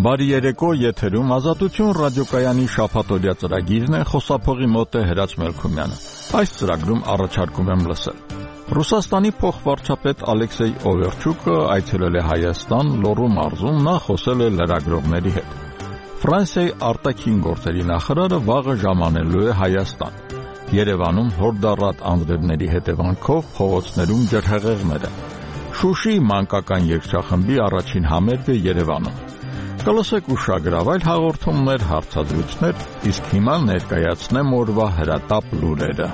Բարի երեկո, եթերում Ազատություն ռադիոկայանի շաբաթօրյա ծրագիրն է, խոսափողի մոտ է Հրաչ Մելքումյանը։ Այս ծրագրում առաջարկում եմ լսել։ Ռուսաստանի փոխվարչապետ Ալեքսեյ Օվերչուկը այցելել է Հայաստան, Լոռու մարզում նա խոսել է լրագրողների հետ։ Ֆրանսիայի արտաքին գործերի նախարարը վաղը ժամանելու է Հայաստան։ Երևանում հորդառատ անձրևների հետևանքով փողոցներում ջրհեղեղներ են։ Շուշիի մանկական երգչախմբի առաջին համերգը Երևանում։ Կլսեք ուշագրավ այլ հաղորդումներ, հարցադրություններ, իսկ հիմա ներկայացնեմ օրվա հրատապ լուրերը։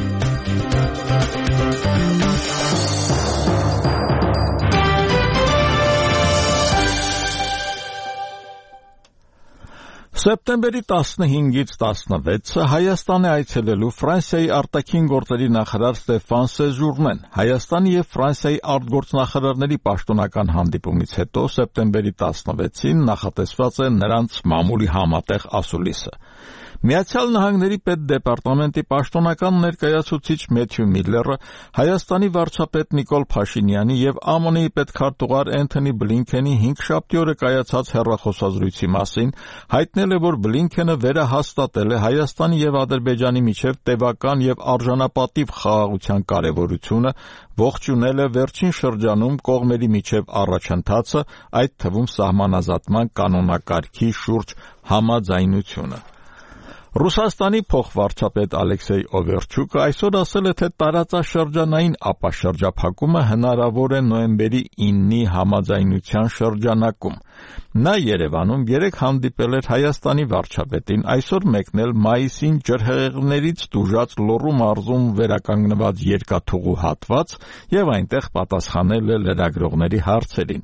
Սեպտեմբերի 15-ից 16-ը Հայաստան է այցելելու Ֆրանսիայի արտաքին գործերի նախարար Ստեֆան Սեժուրնեն։ Հայաստանի եւ Ֆրանսիայի արտգործնախարարների պաշտոնական հանդիպումից հետո սեպտեմբերի 16-ին նախատեսված է նրանց մամուլի համատեղ ասուլիսը։ Միացյալ Նահանգների պետդեպարտամենտի պաշտոնական ներկայացուցիչ Մեթյու Միլլերը Հայաստանի վարչապետ Նիկոլ Փաշինյանի եւ ԱՄՆ-ի պետքարտուղար Էնթոնի Բլինքենի 5-շաբթի օրը կայացած հեռախոսազրույցի մասին հայտնել է, որ Բլինքենը վերահաստատել է Հայաստանի եւ Ադրբեջանի միջև տևական եւ արժանապատիվ խաղաղության կարեւորությունը, ողջունել է վերջին շրջանում կողմերի միջև առաջընթացը, այդ թվում սահմանազատման կանոնակարգի շուրջ համաձայնությունը։ Ռուսաստանի փոխվարչապետ Ալեքսեյ Օվերչուկը այսօր ասել է, թե տարածաշրջանային ապաշրջափակումը հնարավոր է նոյեմբերի 9-ի համաձայնության շրջանակում։ Նա Երևանում երեկ հանդիպել էր Հայաստանի վարչապետին, այսօր մեկնել մայիսին ջրհեղեղներից տուժած Լոռու մարզում վերականգնված երկաթուղու հատված եւ այնտեղ պատասխանել է լրագրողների հարցերին։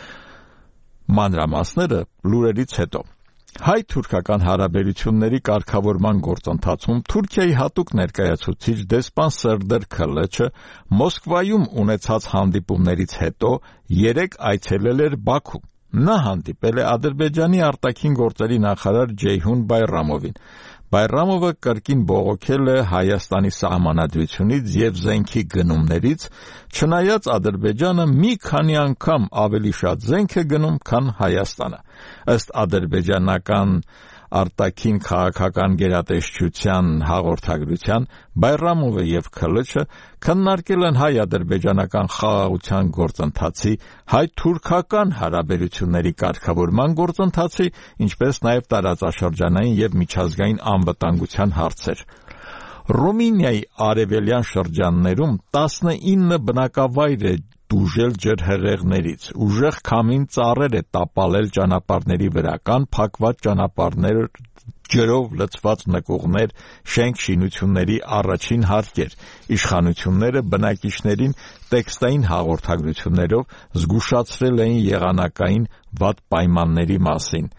Մանրամասները լուրերից հետո։ Հայ-թուրքական հարաբերությունների կարգավորման գործընթացում Թուրքիայի հատուկ ներկայացուցիչ դեսպան Սերդեր Քլեչը Մոսկվայում ունեցած հանդիպումներից հետո երեկ այցելել էր Բաքու։ Նա հանդիպել է Ադրբեջանի արտաքին գործերի նախարար Ջեյհուն Բայրամովին։ Բայրամովը կրկին բողոքել է Հայաստանի սահմանադրությունից եւ զենքի գնումներից, չնայած Ադրբեջանը մի քանի անգամ ավելի շատ զենք է գնում, քան Հայաստանը։ Ըստ ադրբեջանական արտաքին քաղաքական գերատեսչության հաղորդագրության Բայրամովը եւ Քլեչը քննարկել են հայ-ադրբեջանական խաղաղության գործընթացի, հայ-թուրքական հարաբերությունների կարգավորման գործընթացի, ինչպես նաեւ տարածաշրջանային եւ միջազգային անվտանգության հարցեր։ Ռումինիայի արևելյան շրջաններում 19 բնակավայր է դուժել ջրհեղեղներից, ուժեղ քամին ծառեր է տապալել ճանապարհների վրա, կան փակված ճանապարհներ, ջրով լցված նկուղներ, շենք-շինությունների առաջին հարկեր։ Իշխանությունները բնակիչներին տեքստային հաղորդագրություններով զգուշացրել էին եղանակային վատ պայմանների մասին։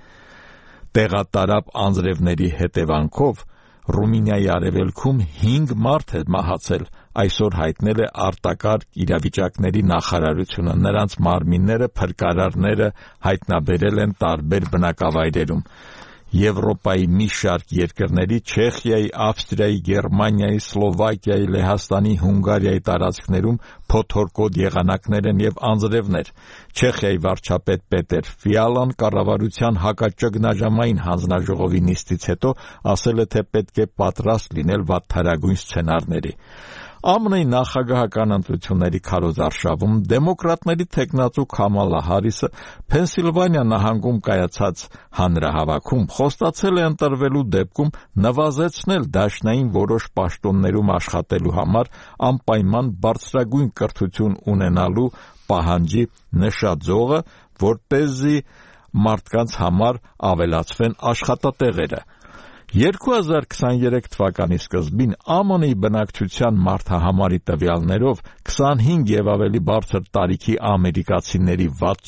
Տեղատարապ անձրևների հետևանքով Ռումինիայի արևելքում 5 մարդ է մահացել, այսօր հայտնել է արտակարգ իրավիճակների նախարարությունը, նրանց մարմինները փրկարարները հայտնաբերել են տարբեր բնակավայրերում։ Եվրոպայի մի շարք երկրների Չեխիայի, Ավստրիայի, Գերմանիայի, Սլովակիայի, Լեհաստանի, Հունգարիայի տարածքներում փոթորկոտ եղանակներ են եւ անձրևներ։ Չեխիայի վարչապետ Պետեր Ֆիալան կառավարության հակաճգնաժամային հանձնաժողովի նիստից հետո ասել է, թե պետք է պատրաստ լինել վատթարագույն սցենարների։ ԱՄՆ-ի նախագահական ընտրությունների քարոզարշավում դեմոկրատների թեկնածու Քամալա Հարիսը Փենսիլվանիա նահանգում կայացած հանրահավաքում խոստացել է ընտրվելու դեպքում նվազեցնել դաշնային որոշ պաշտոններում աշխատելու համար անպայման բարձրագույն կրթություն ունենալու պահանջի նշաձողը, որպեսզի մարդկանց համար ավելացվեն աշխատատեղերը։ 2023 թվականի սկզբին ԱՄՆ-ի բնակչության մարդահամարի տվյալներով 25 եւ ավելի բարձր տարիքի ամերիկացիների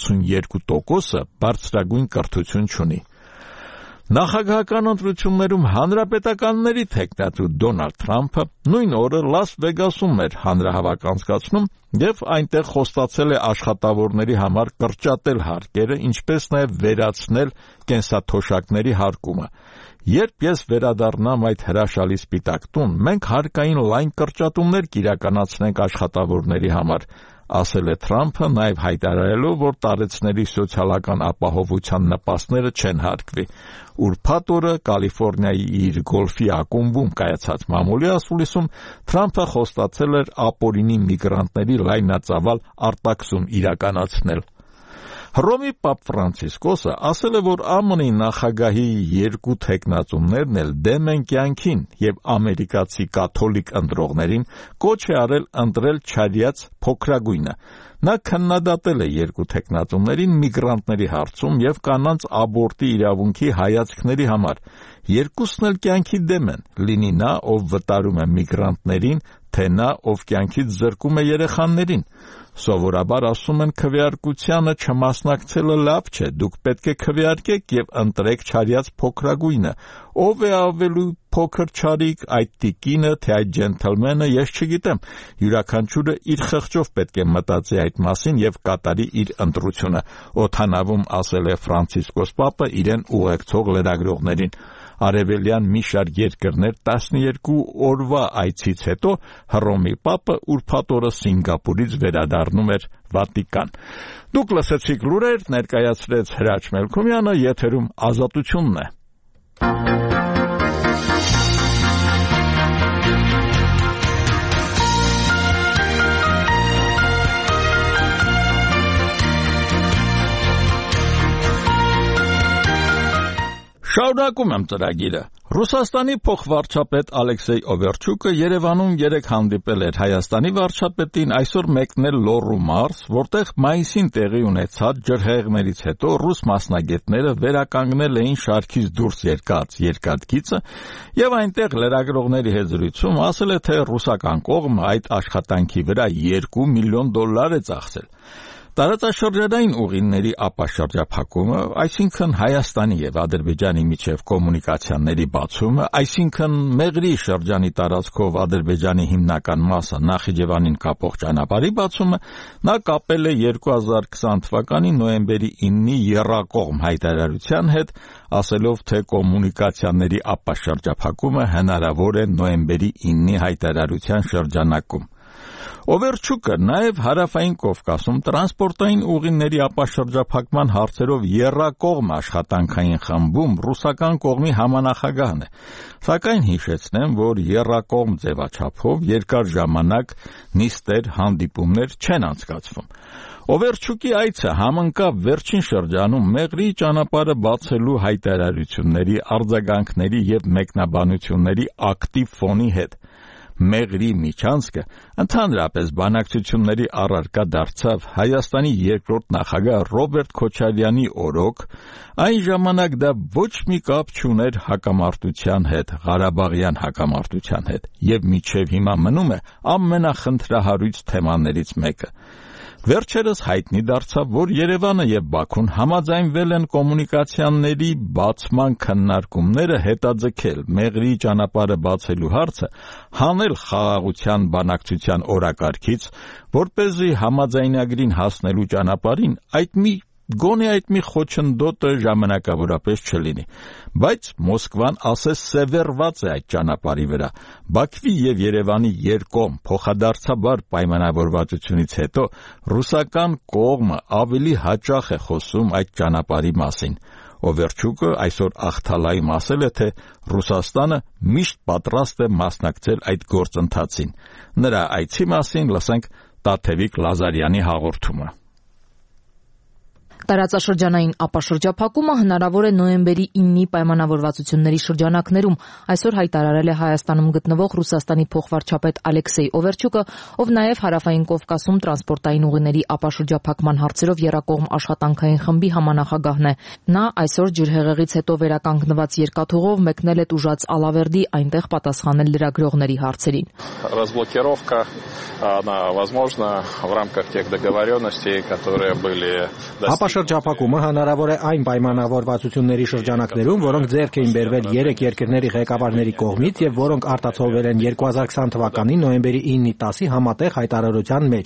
62%-ը բարձրագույն կրթություն չունի։ Նախագահական ընտրություններում հանրապետականների թեկնածու Դոնալդ Թրամփը նույն օրը Լաս Վեգասում էր հանրահավաք անցկացնում եւ այնտեղ խոստացել է աշխատավորների համար կրճատել հարկերը, ինչպես նաեւ վերացնել կենսաթոշակների հարկումը։ Երբ ես վերադառնամ այդ հրաշալի սպիտակ տուն, մենք հարկային լայն կրճատումներ կիրականացնենք աշխատավորների համար, ասել է Թրամփը, նաև հայտարարելով, որ տարեցների սոցիալական ապահովության նպաստները չեն հարգվի։ Ուրբաթ օրը Կալիֆոռնիայի իր գոլֆի ակումբում կայացած մամուլի ասուլիսում Թրամփը խոստացել էր ապօրինի միգրանտների լայնածավալ արտաքսում իրականացնել։ Հռոմի Պապ Ֆրանցիսկոսը ասել է, որ ԱՄՆ-ի նախագահի երկու թեկնածուներն էլ դեմ են կյանքին եւ ամերիկացի կաթոլիկ ընտրողներին կոչ է արել ընտրել չարյաց փոքրագույնը։ Նա քննադատել է երկու թեկնածուներին միգրանտների հարցում եւ կանանց աբորտի իրավունքի հայացքների համար։ Երկուսն էլ կյանքի դեմ են, լինի նա, ով վտարում է միգրանտներին, թե նա, ով կյանքից զրկում է երեխաներին։ Սովորաբար ասում են քվեարկությանը չմասնակցելը լավ չէ, դուք պետք է քվեարկեք եւ ընտրեք չարյաց փոքրագույնը։ Ով է ավելի փոքր չարիք, այդ տիկինը, թե այդ ջենթլմենը, ես չգիտեմ։ Յուրաքանչյուրը իր խղճով պետք է մտածի այդ մասին եւ կատարի իր ընտրությունը, օդանավում ասել է Ֆրանցիսկոս Պապը իրեն ուղեկցող լրագրողներին։ Արևելյան մի շարք երկրներ 12 օրվա այցից հետո Հռոմի Պապը ուրբաթ օրը Սինգապուրից վերադառնում էր Վատիկան։ Դուք լսեցիք լուրեր, ներկայացրեց Հրաչ Մելքոմյանը, եթերում Ազատությունն է։ Շարունակում եմ ծրագիրը։ Ռուսաստանի փոխվարչապետ Ալեքսեյ Օվերչուկը Երևանում երեկ հանդիպել էր Հայաստանի վարչապետին, այսօր մեկնել Լոռու մարզ, որտեղ մայիսին տեղի ունեցած ջրհեղեղներից հետո ռուս մասնագետները վերականգնել էին շարքից դուրս եկած երկաթգիծը եւ այնտեղ լրագրողների հետ զրույցում ասել է, թե ռուսական կողմը այդ աշխատանքի վրա $2 միլիոն է ծախսել։ Տարածաշրջանային ուղիների ապաշրջափակումը, այսինքն Հայաստանի եւ Ադրբեջանի միջև կոմունիկացիաների բացումը, այսինքն Մեղրի շրջանի տարածքով Ադրբեջանի հիմնական մասը Նախիջևանին կապող ճանապարհի բացումը, նա կապել է 2020 թվականի նոյեմբերի 9-ի եռակողմ հայտարարության հետ, ասելով, թե կոմունիկացիաների ապաշրջափակումը հնարավոր է նոյեմբերի 9-ի հայտարարության շրջանակում։ Օվերչուկը նաև Հարավային Կովկասում տրանսպորտային ուղիների ապաշրջափակման հարցերով եռակողմ աշխատանքային խմբում ռուսական կողմի համանախագահն է, սակայն հիշեցնեմ, որ եռակողմ ձևաչափով երկար ժամանակ նիստեր, հանդիպումներ չեն անցկացվում։ Օվերչուկի այցը համընկավ վերջին շրջանում Մեղրի ճանապարհը բացելու հայտարարությունների, արձագանքների եւ մեկնաբանությունների ակտիվ ֆոնի հետ։ Մեղրի միջանցքը ընդհանրապես բանակցությունների առարկա դարձավ Հայաստանի երկրորդ նախագահ Ռոբերտ Քոչարյանի օրոք, այն ժամանակ դա ոչ մի կապ չուներ հակամարտության հետ, Ղարաբաղյան հակամարտության հետ, եւ մինչեւ հիմա մնում է ամենախնդրահարույց թեմաներից մեկը։ Վերջերս հայտնի դարձավ, որ Երևանը եւ Բաքուն համաձայնվել են կոմունիկացիաների բացման քննարկումները հետաձգել, Մեղրի ճանապարհը բացելու հարցը հանել խաղաղության բանակցության օրակարգից, որպեսզի համաձայնագրին հասնելու ճանապարհին գոնե այդ մի խոչընդոտը ժամանակավորապես չլինի, բայց Մոսկվան ասես սևեռված է այդ ճանապարհի վրա։ Բաքվի եւ Երևանի երկկողմ փոխադարձաբար պայմանավորվածությունից հետո ռուսական կողմը ավելի հաճախ է խոսում այդ ճանապարհի մասին։ Օվերչուկը այսօր աղթալայում ասել է, թե Ռուսաստանը միշտ պատրաստ է մասնակցել այդ գործընթացին։ Նրա այցի մասին լսենք Տաթևիկ Լազարյանի հաղորդումը։ Տարածաշրջանային ապաշրջափակումը հնարավոր է նոյեմբերի 9-ի պայմանավորվածությունների շրջանակներում, այսօր հայտարարել է Հայաստանում գտնվող Ռուսաստանի փոխվարչապետ Ալեքսեյ Օվերչուկը, ով նաև Հարավային Կովկասում տրանսպորտային ուղիների ապաշրջափակման հարցերով եռակողմ աշխատանքային խմբի համանախագահն է։ Նա այսօր ջրհեղեղից հետո վերականգնված երկաթուղով մեկնել է Տուժած Ալավերդի, այնտեղ պատասխանել լրագրողների հարցերին։ Разблокировка, она возможна в рамках тех договоренностей, которые были Ապաշրջափակումը հնարավոր է այն պայմանավորվածությունների շրջանակներում, որոնք ձեռք էին բերվել 3 երկրների ղեկավարների կողմից եւ որոնք արտացոլվել են 2020 թվականի նոյեմբերի 9-ի 10-ի համատեղ հայտարարության մեջ։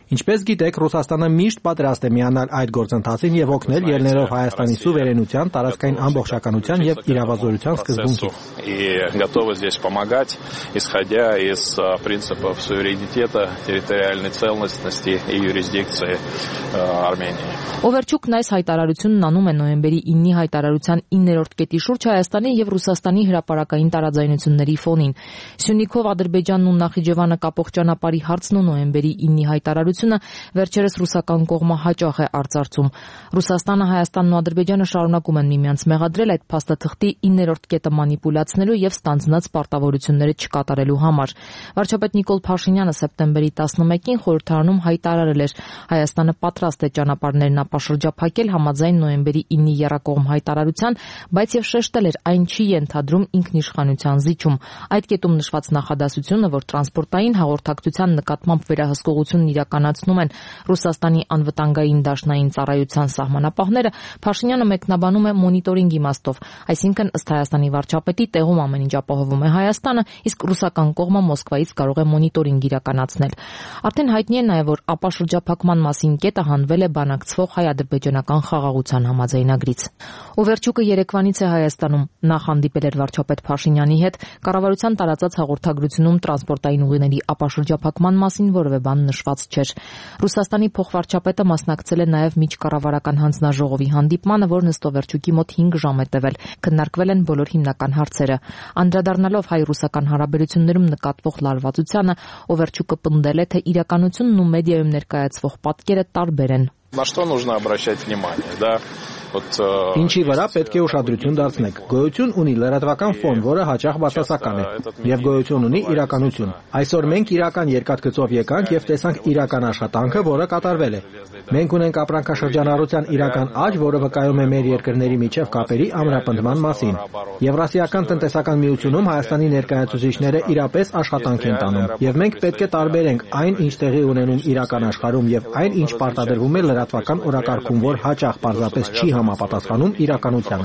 Ինչպես գիտեք, Ռուսաստանը միշտ պատրաստ է միանալ այդ գործընթացին եւ օգնել ելներով Հայաստանի սուվերենության, տարածքային ամբողջականության եւ իրավազորության սկզբունքից. Готовы здесь помогать, исходя из принципов суверенитета, территориальной целостности и юрисдикции Армении. Օվերչուկն այս հայտարարությունն անում է նոյեմբերի 9-ի հայտարարության 9-րդ կետի շուրջ Հայաստանի եւ Ռուսաստանի հրապարակային տարաձայնությունների ֆոնին։ Սյունիքով Ադրբեջանն ու Նախիջևանը կապող ճանապարհի հարցն ու նոյեմբերի 9-ի հայտարարությունը վերջերս ռուսական կողմը հաճախ է արծարծում։ Ռուսաստանը, Հայաստանն ու Ադրբեջանը շարունակում են միմյանց մեղադրել այդ փաստաթղթի 9-րդ կետը մանիպուլացնելու եւ ստանձնած պարտավորությունները չկատարելու համար։ Վարչապետ Նիկոլ Փաշինյանը սեպտեմբերի 11-ին խորհրդարանում հայտարարել էր. Հայաստանը պատրաստ է ճանապարհներն ապաշրջափակել համաձայն նոյեմբերի 9-ի եռակողմ հայտարարության, բայց եւ շեշտել էր, այն չի ենթադրում ինքնիշխանության զիջում։ Այդ կետում նշված նախադասությունը, որ տրանսպորտային հաղորդակցության նկատմամբ վերահսկողությունն իրականացնում են Ռուսաստանի անվտանգային դաշնային ծառայության սահմանապահները, Փաշինյանը մեկնաբանում է մոնիտորինգ իմաստով, այսինքն ըստ Հայաստանի վարչապետի տեղում ամեն ինչ ապահովում է Հայաստանը, իսկ ռուսական կողմը Մոսկվայից կարող է մոնիտորինգ իրականացնել։ Արդեն հայտնի է նաև, որ ապաշրջափակման մասին կետը հանվել է բանակցվող հայ-ադրբեջանական խաղաղության համաձայնագրից։ Օվերչուկը երեկվանից է Հայաստանում, նախ հանդիպել էր վարչապետ Փաշինյանի հետ, կառավարության տարածած հաղորդագրությունում տրանսպորտային ուղիների ապաշրջափակման մասին որևէ բան նշված չէր։ Ռուսաստանի փոխվարչապետը մասնակցել է նաև միջկառավարական հանձնաժողովի հանդիպմանը, որն ըստ Օվերչուկի մոտ 5 ժամ է տևել։ Քննարկվել են բոլոր հիմնական հարցերը։ Անդրադառնալով հայ-ռուսական հարաբերություններում նկատվող լարվածությանը, Օվերչուկը պնդել է, թե իրականությունն ու մեդիայում ներկայացվող պատկերը տարբեր են։ На что нужно обращать внимание, да? Ինչի վրա պետք է ուշադրություն դարձնեք։ Գոյություն ունի լրատվական ֆոն, որը հաճախ բացասական է, եւ գոյություն ունի իրականություն։ Այսօր մենք իրական երկաթգծով եկանք եւ տեսանք իրական աշխատանքը, որը կատարվել է։ Մենք ունենք ապրանքաշրջանառության իրական աճ, որը վկայում է մեր երկրների միջև կապերի ամրապնդման մասին։ Եվրասիական տնտեսական միությունում Հայաստանի ներկայացուցիչները իրապես աշխատանք են տանում, եւ մենք պետք է տարբերենք այն, ինչ տեղի ունենում իրական աշխարհում եւ այն, ինչ պարտադրվում է լրատվական օրակարգում, որ հաճախ պարզապես չի համապատասխանում իրականությանը։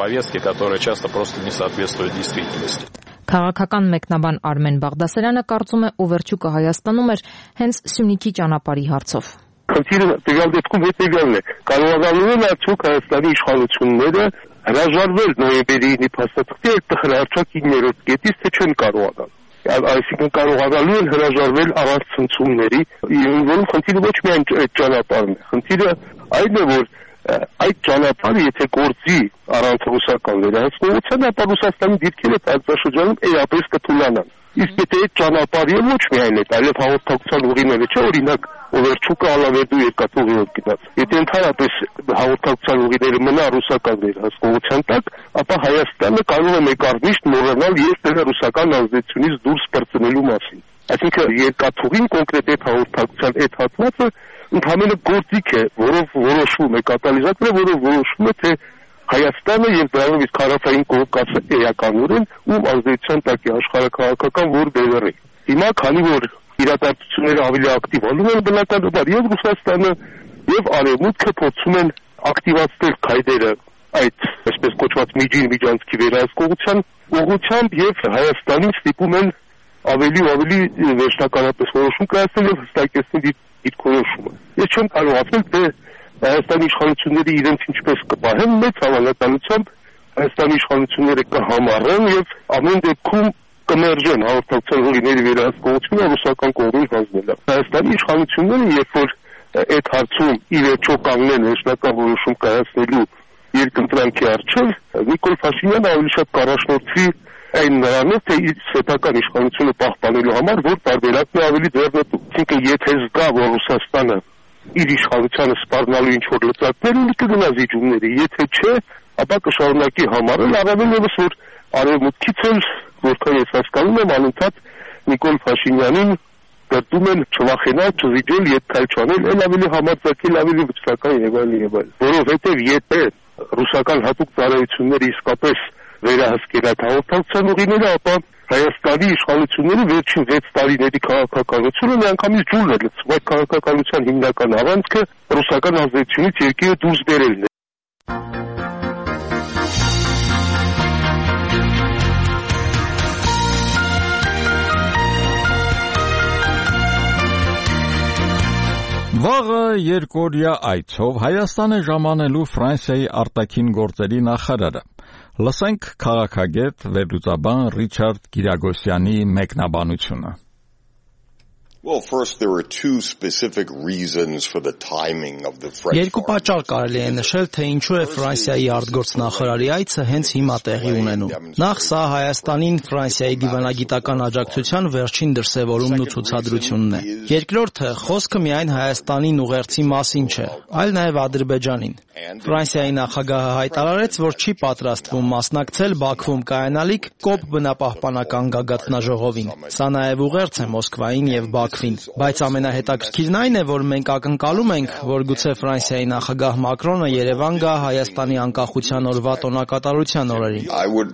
Քաղաքական մեկնաբան Արմեն Բաղդասարյանը կարծում է, Օվերչուկը Հայաստանում էր հենց Սյունիքի ճանապարհի հարցով։ Խնդիրը տվյալ դեպքում հետևյալն է. կարողանում են արդյոք Հայաստանի իշխանությունները հրաժարվել նոյեմբերի 9-ի փաստաթղթի այդ տխրահարցակ 9-րդ կետից, թե չեն կարողանալ։ Այսինքն կարողանալու են հրաժարվել առանց ցնցումների, որում խնդիրը ոչ միայն այդ ճանապարհն է, խնդիրը այն է, որ այդ ճանապարհը եթե գործի առանց ռուսական վերահսկողության, ապա Ռուսաստանի դիրքերը տարածաշրջանում էապես կթուլանան։ Իսկ եթե այդ ճանապարհը ոչ միայն այդ, այլև հաղորդակցության ուղիները չէ, օրինակ Օվերչուկը Ալավերդու երկաթուղիով գնաց։ Եթե ընդհանրապես հաղորդակցության ուղիները մնա ռուսական վերահսկողության տակ, ապա Հայաստանը կարող է մեկ առնիշտ մոռանալ երկրի ռուսական ազդեցությունից դուրս պրծնելու մասին։ Այսինքն երկաթուղին կոնկրետ այդ հաղորդակցության այդ հատվածը ընդհանրապես գործիք է, որով որոշվում է կատալիզատորը, որով որոշվում է, թե Հայաստանը եւ դրանով իսկ Հարավային Կովկասը էականորեն ում ազդեցության տակ է աշխարհակաղակական որ դերերի։ Հիմա քանի որ իրադարձությունները ավելի ակտիվանում են, բնականաբար եւ Ռուսաստանը եւ Արևմուտքը փորձում են ակտիվացնել քայլերը այդ այսպես կոչված միջանցքի վերահսկողության ուղղությամբ եւ Հայաստանին ստիպում են ավելի ու ավելի վերջնականապես որոշում կայացնել եւ հստակեցնել դիրքորոշումը։ Ես չեմ կարող ասել, թե Հայաստանի իշխանությունները իրենց ինչպես կպահեն, մեծ հավանականությամբ Հայաստանի իշխանությունները կհամառեն եւ ամեն դեպքում կմերժեն հաղորդակցության ուղիների վերահսկողությունը ռուսական կողմին հանձնելը։ Հայաստանի իշխանությունները, երբ որ այդ հարցում ի վերջո կանգնեն վերջնական որոշում կայացնելու երկընտրանքի առջև, Նիկոլ Փաշինյանը ավելի շատ կառաջնորդվի այն նրանով, թե իր սեփական իշխանությունը պահպանելու համար, որ տարբերակն է ավելի ձեռնտու։ Այսինքն, եթե զգա, որ Ռուսաստանը իր իշխանությանը սպառնալու ինչ-որ լծակներ ունի, կգնա զիջումների, եթե չէ, ապա կշարունակի համարել, առավել ևս, որ Արևմուտքից էլ, որքան ես հասկանում եմ, անընդհատ Նիկոլ Փաշինյանին դրդում են չվախենալ, չզիջել, ետ քայլ չանել, էլ ավելի համարձակել, ավելի վճռական եւ այլն։ Որովհետեւ եթե ռուսական հատուկ ծառայությունները իսկապես վերահսկել այդ հաղորդակցության ուղիները, ապա Հայաստանի իշխանությունների վերջին 6 տարիների քաղաքականությունը միանգամից ջուրն է լցվում։ Այդ քաղաքականության հիմնական առանցքը ռուսական ազդեցությունից երկիրը դուրս բերելն է։ Վաղը երկօրյա այցով Հայաստան է ժամանելու Ֆրանսիայի արտաքին գործերի նախարարը։ Լսենք քաղաքագետ վերլուծաբան Ռիչարդ Կիրագոսյանի մեկնաբանությունը։ Well, first there are two specific reasons for the timing of the French. Երկու պատճառ կարելի է նշել, թե ինչու է Ֆրանսիայի արտգործնախարարի այցը հենց հիմա տեղի ունենում։ Նախ սա Հայաստանին Ֆրանսիայի դիվանագիտական աջակցության վերջին դրսևորումն ու ցուցադրությունն է։ Երկրորդը, խոսքը միայն Հայաստանին ուղերձի մասին չէ, այլ նաև Ադրբեջանին։ Ֆրանսիայի նախագահը հայտարարեց, որ չի պատրաստվում մասնակցել Բաքվում կայանալիք կոպ բնապահպանական գագաթնաժողովին։ Սա նաև ուղերձ է Մոսկվային եւ Բաքվին, բայց ամենահետաքրքիրն այն է, որ մենք ակնկալում ենք, որ գուցե Ֆրանսիայի նախագահ Մակրոնը Երևան գա Հայաստանի անկախության օրվա տոնակատարության օրերին։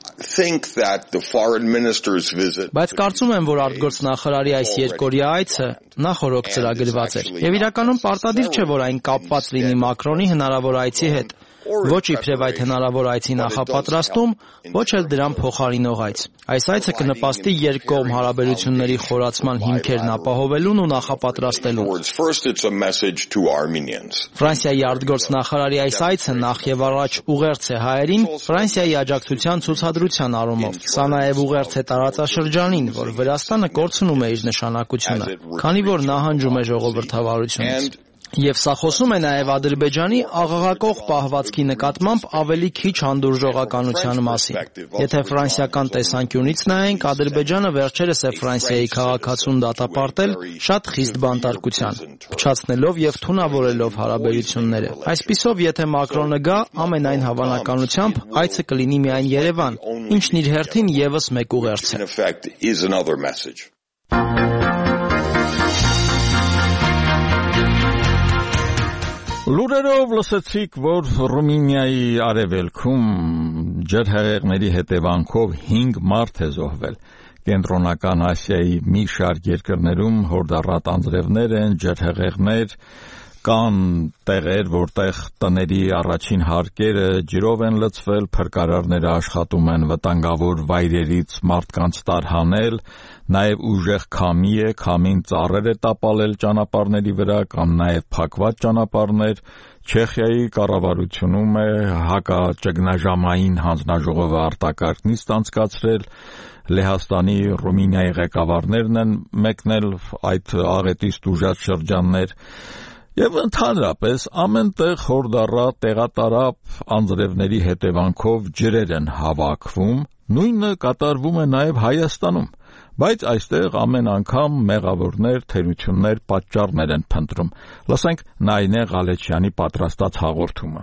Բայց կարծում եմ, որ արտգործնախարարի այս երկօրյա այցը նախօրոք ծրագրված էր, եւ իրականում պարտադիր չէ, որ այն կապված լինի Մակրոնի հնարավոր այցի հետ։ Ոչ իբրև այդ հնարավոր այցի նախապատրաստում, ոչ էլ դրան փոխարինող այց։ Այս այցը կնպաստի երկկողմ հարաբերությունների խորացման հիմքերն ապահովելուն ու նախապատրաստելուն։ Ֆրանսիայի արտգործնախարարի այս այցը նախ եւ առաջ ուղերձ է հայերին Ֆրանսիայի աջակցության ցուցադրության առումով։ Սա նաեւ ուղերձ է տարածաշրջանին, որ Վրաստանը կորցնում է իր նշանակությունը, քանի որ նահանջում է ժողովրդավարությունից։ Եվ սա խոսում է նաև Ադրբեջանի աղաղակող պահվածքի նկատմամբ ավելի քիչ հանդուրժողականության մասին։ Եթե ֆրանսիական տեսանկյունից նայենք, Ադրբեջանը վերջերս է Ֆրանսիայի քաղաքացուն դատապարտել շատ խիստ բանտարկության, փչացնելով եւ թունավորելով հարաբերությունները։ Այսպիսով, եթե Մակրոնը գա, ամենայն հավանականությամբ այցը կլինի միայն Երևան, ինչն իր հերթին եւս մեկ ուղերձ է։ Լուրերով լսեցիք, որ Ռումինիայի արևելքում ջրհեղեղների հետևանքով 5 մարդ է զոհվել։ Կենտրոնական Ասիայի մի շարք երկրներում հորդառատ անձրևներ են, ջրհեղեղներ, կան տեղեր, որտեղ տների առաջին հարկերը ջրով են լցվել, փրկարարները աշխատում են վտանգավոր վայրերից մարդկանց տարհանել, նաև ուժեղ քամի է, քամին ծառեր է տապալել ճանապարհների վրա կամ նաև փակված ճանապարհներ։ Չեխիայի կառավարությունում է հակաճգնաժամային հանձնաժողովը արտակարգ նիստ անցկացրել, Լեհաստանի, Ռումինիայի ղեկավարներն են մեկնել այդ աղետից տուժած շրջաններ։ Եվ ընդհանրապես ամենտեղ հորդառատ տեղատարապ անձրևների հետևանքով ջրեր են հավաքվում, նույնը կատարվում է նաև Հայաստանում, բայց այստեղ ամեն անգամ մեղավորներ, թերություններ, պատճառներ են փնտրում։ Լսենք Նայինե Ղալեչյանի պատրաստած հաղորդումը։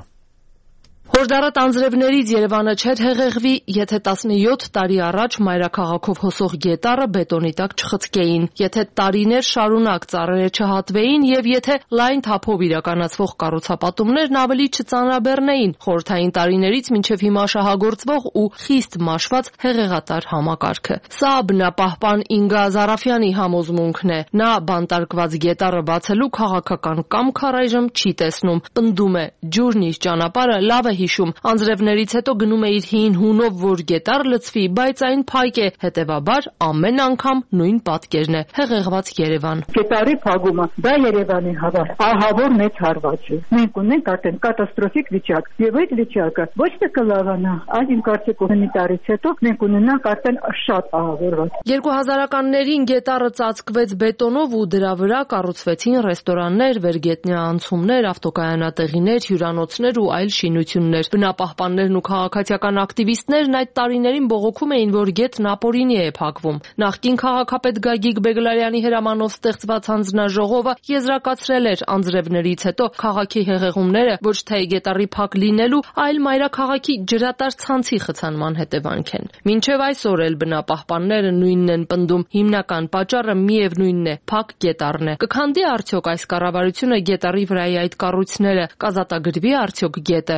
Հորդառատ անձրևներից Երևանը չէր հեղեղվի, եթե 17 տարի առաջ մայրաքաղաքով հոսող գետառը բետոնի տակ չխցկեին, եթե տարիներ շարունակ ծառերը չհատվեին եւ եթե լայն թափով իրականացվող կառուցապատումներն ավելի չծանրաբեռնեին խորհրդային տարիներից մինչեւ հիմա շահագործվող ու խիստ մաշված հեղեղատար համակարգը։ Սա բնապահպան Ինգա Զարաֆյանի համոզմունքն է։ Նա բանտարկված գետառը բացելու քաղաքական կամք առայժմ չի տեսնում։ Պնդում է՝ ջուրն իր ճանապարհը լավ է հիշում, անձրևներից հետո գնում է իր հին հունով, որ գետառ լցվի, բայց այն փայկ է, հետևաբար ամեն անգամ նույն պատկերն է։ Հեղեղված Երևան։ Գետառի փակումը, դա Երևանի համար ահավոր մեծ հարված է։ Մենք ունենք արդեն կատաստրոֆիկ վիճակ, եւ այդ վիճակը ոչ թե կլավանա, այլ իմ կարծիքով մի տարից հետո մենք ունենանք արդեն շատ ահավորված։ 2000-ականներին գետառը ծածկվեց բետոնով ու դրա վրա կառուցվեցին ռեստորաններ, վերգետնյա անցումներ, ավտոկայանատեղիներ, հյուրանոցներ ու այլ շինություններ։ Բնապահպաններն ու քաղաքացիական ակտիվիստներն այդ տարիներին բողոքում էին, որ գետն ապօրինի է փակվում։ Նախկին քաղաքապետ Գագիկ Բեգլարյանի հրամանով ստեղծված հանձնաժողովը եզրակացրել էր անձրևներից հետո քաղաքի հեղեղումները ոչ թե գետառի փակ լինելու, այլ մայրաքաղաքի ջրատար ցանցի խցանման հետևանք են։ Մինչև այսօր էլ բնապահպանները նույնն են պնդում, հիմնական պատճառը միևնույնն է՝ փակ գետառն է։ Կքանդի արդյոք այս կառավարությունը գետառի վրայի այդ կառույցները, կազատագրվի արդյոք գետը։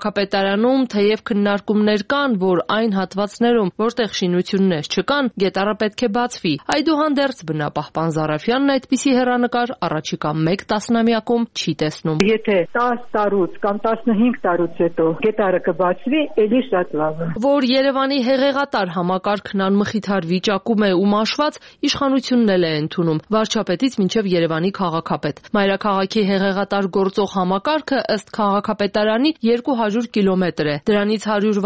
քաղաքապետարանում թեև քննարկումներ կան, որ այն հատվածներում, որտեղ շինություններ չկան, գետառը պետք է բացվի, այդուհանդերձ բնապահպան Զարաֆյանն այդպիսի հեռանկար առաջիկա 1 տասնամյակում չի տեսնում։ Եթե 10 տարուց կամ 15 տարուց հետո գետառը կբացվի, ելի շատ լավ է։ Որ Երևանի հեղեղատար համակարգն անմխիթար վիճակում է ու մաշված, իշխանությունն էլ է ընդունում, վարչապետից մինչև Երևանի քաղաքապետ։ Մայրաքաղաքի հեղեղատար գործող համակարգը ըստ քաղաքապետարանի 200 կիլոմետր է։ Դրանից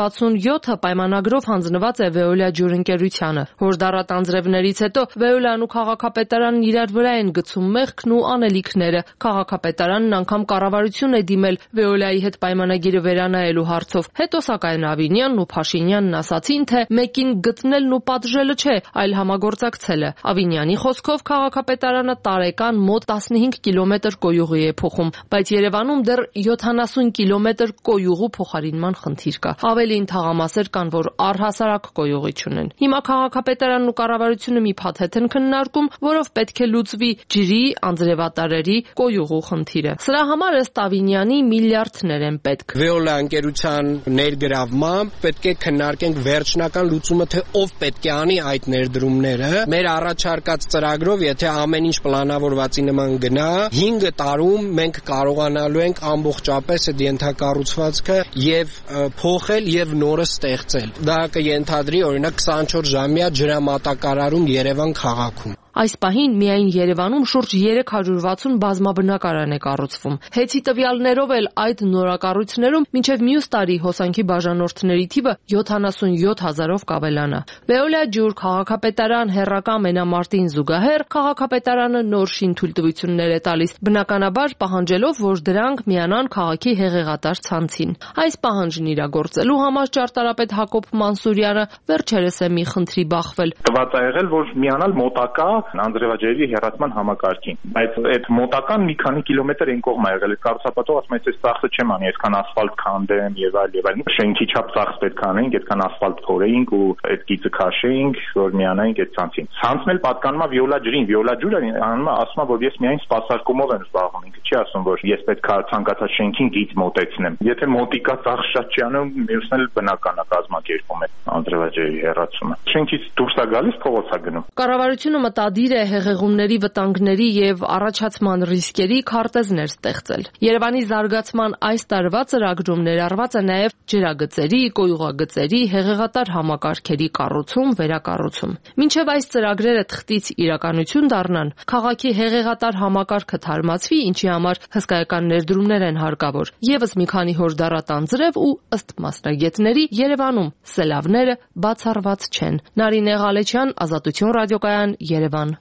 167-ը պայմանագրով հանձնված է Veolia ջուրընկերությանը։ Հորդառատ անձրևներից հետո Veolia-ն ու քաղաքապետարանն իրար վրա են գցում մեղքն ու անելիքները։ Քաղաքապետարանն անգամ կառավարություն է դիմել Veolia-ի հետ պայմանագիրը վերանայելու հարցով։ Հետո սակայն Ավինյանն ու Փաշինյանն ասացին, թե մեկին գտնելն ու պատժելը չէ, այլ համագործակցելը։ Ավինյանի խոսքով քաղաքապետարանը տարեկան մոտ 15 կիլոմետր կոյուղի է փոխում, բայց Երևանում դեռ 70 կիլոմետր կոյուղու փոխարինման խնդիր կա։ Ավելին թաղամասեր կան, որ առհասարակ կոյուղի չունեն։ Հիմա քաղաքապետարանն ու կառավարությունը մի փաթեթ են քննարկում, որով պետք է լուծվի ջրի, անձրևատարերի, կոյուղու խնդիրը։ Սրա համար ըստ Ավինյանի միլիարդներ են պետք։ Veolia ընկերության ներգրավմամբ պետք է քննարկենք վերջնական լուծումը, թե ով պետք է անի այդ ներդրումները։ Մեր առաջարկած ծրագրով, եթե ամեն ինչ պլանավորվածի նման գնա, 5 տարում մենք կարողանալու ենք ամբողջապես այդ ենթակառուցվածքը եւ փոխել եւ նորը ստեղծել։ Դա կենթադրի օրինակ 24 ժամյա ջրամատակարարում Երևան քաղաքում։ Այս պահին միայն Երևանում շուրջ 360 բազմաբնակարան է կառուցվում։ Հեցի տվյալներով էլ այդ նորակառույցներում մինչև մյուս տարի հոսանքի բաժանորդների թիվը 77,000-ով կավելանա։ Veolia ջուր քաղաքապետարան հերրական մենամարտին զուգահեռ քաղաքապետարանը նոր շինթույլտվություններ է տալիս, բնականաբար պահանջելով, որ դրանք միանան քաղաքի հեղեղատար ցանցին։ Այս պահանջն իրագործելու համար ճարտարապետ Հակոբ Մանսուրյանը վերջերս է մի խնդրի բախվել։ Տված է եղել, որ միանալ մոտակա անձրևաջրերի հեռացման համակարգին, բայց այդ մոտական մի քանի կիլոմետր այն կողմ է եղել։ Այդ կառուցապատող ասում է, այս ծախսը չեմ անի, այսքան ասֆալտ քանդեմ եւ այլ։ Շենքի չափ ծախս պետք անենք, այդքան ասֆալտ փորեինք ու այդ գիծը քաշեինք, որ միանայինք այդ ցանցին։ Ցանցն էլ պատկանում է Veolia ջրին։ Veolia ջուրը ասում է, որ ես միայն սպասարկումով եմ զբաղվում, ինքը չի ասում, որ ես պետք է ցանկացած շենքին գիծ մոտեցնեմ։ Եթե մոտիկա ծախս շատ չի անում, մյուսն էլ բնական է կազմակերպում է անձրևաջրերի հեռացումը։ Շենքից դուրս է գալիս, փողոց է գնում։ Կառավարությունը մտադիր է հեղեղումների, վտանգների եւ առաջացման ռիսկերի քարտեզներ ստեղծել։ Երևանի զարգացման այս տարվա ծրագրում ներառված է նաեւ ջրագծերի, կոյուղագծերի, հեղեղատար համակարգերի կառուցում, վերակառուցում։ Մինչև այս ծրագրերը թղթից իրականություն դառնան, քաղաքի հեղեղատար համակարգը թարմացվի, ինչի համար հսկայական ներդրումներ են հարկավոր։ Եվս մի քանի հորդառատ անձրև ու ըստ մասնագետների Երևանում սելավները բացառված չեն։ Նարինե Ղալեչյան, Ազատություն ռադիոկայան, Երևան։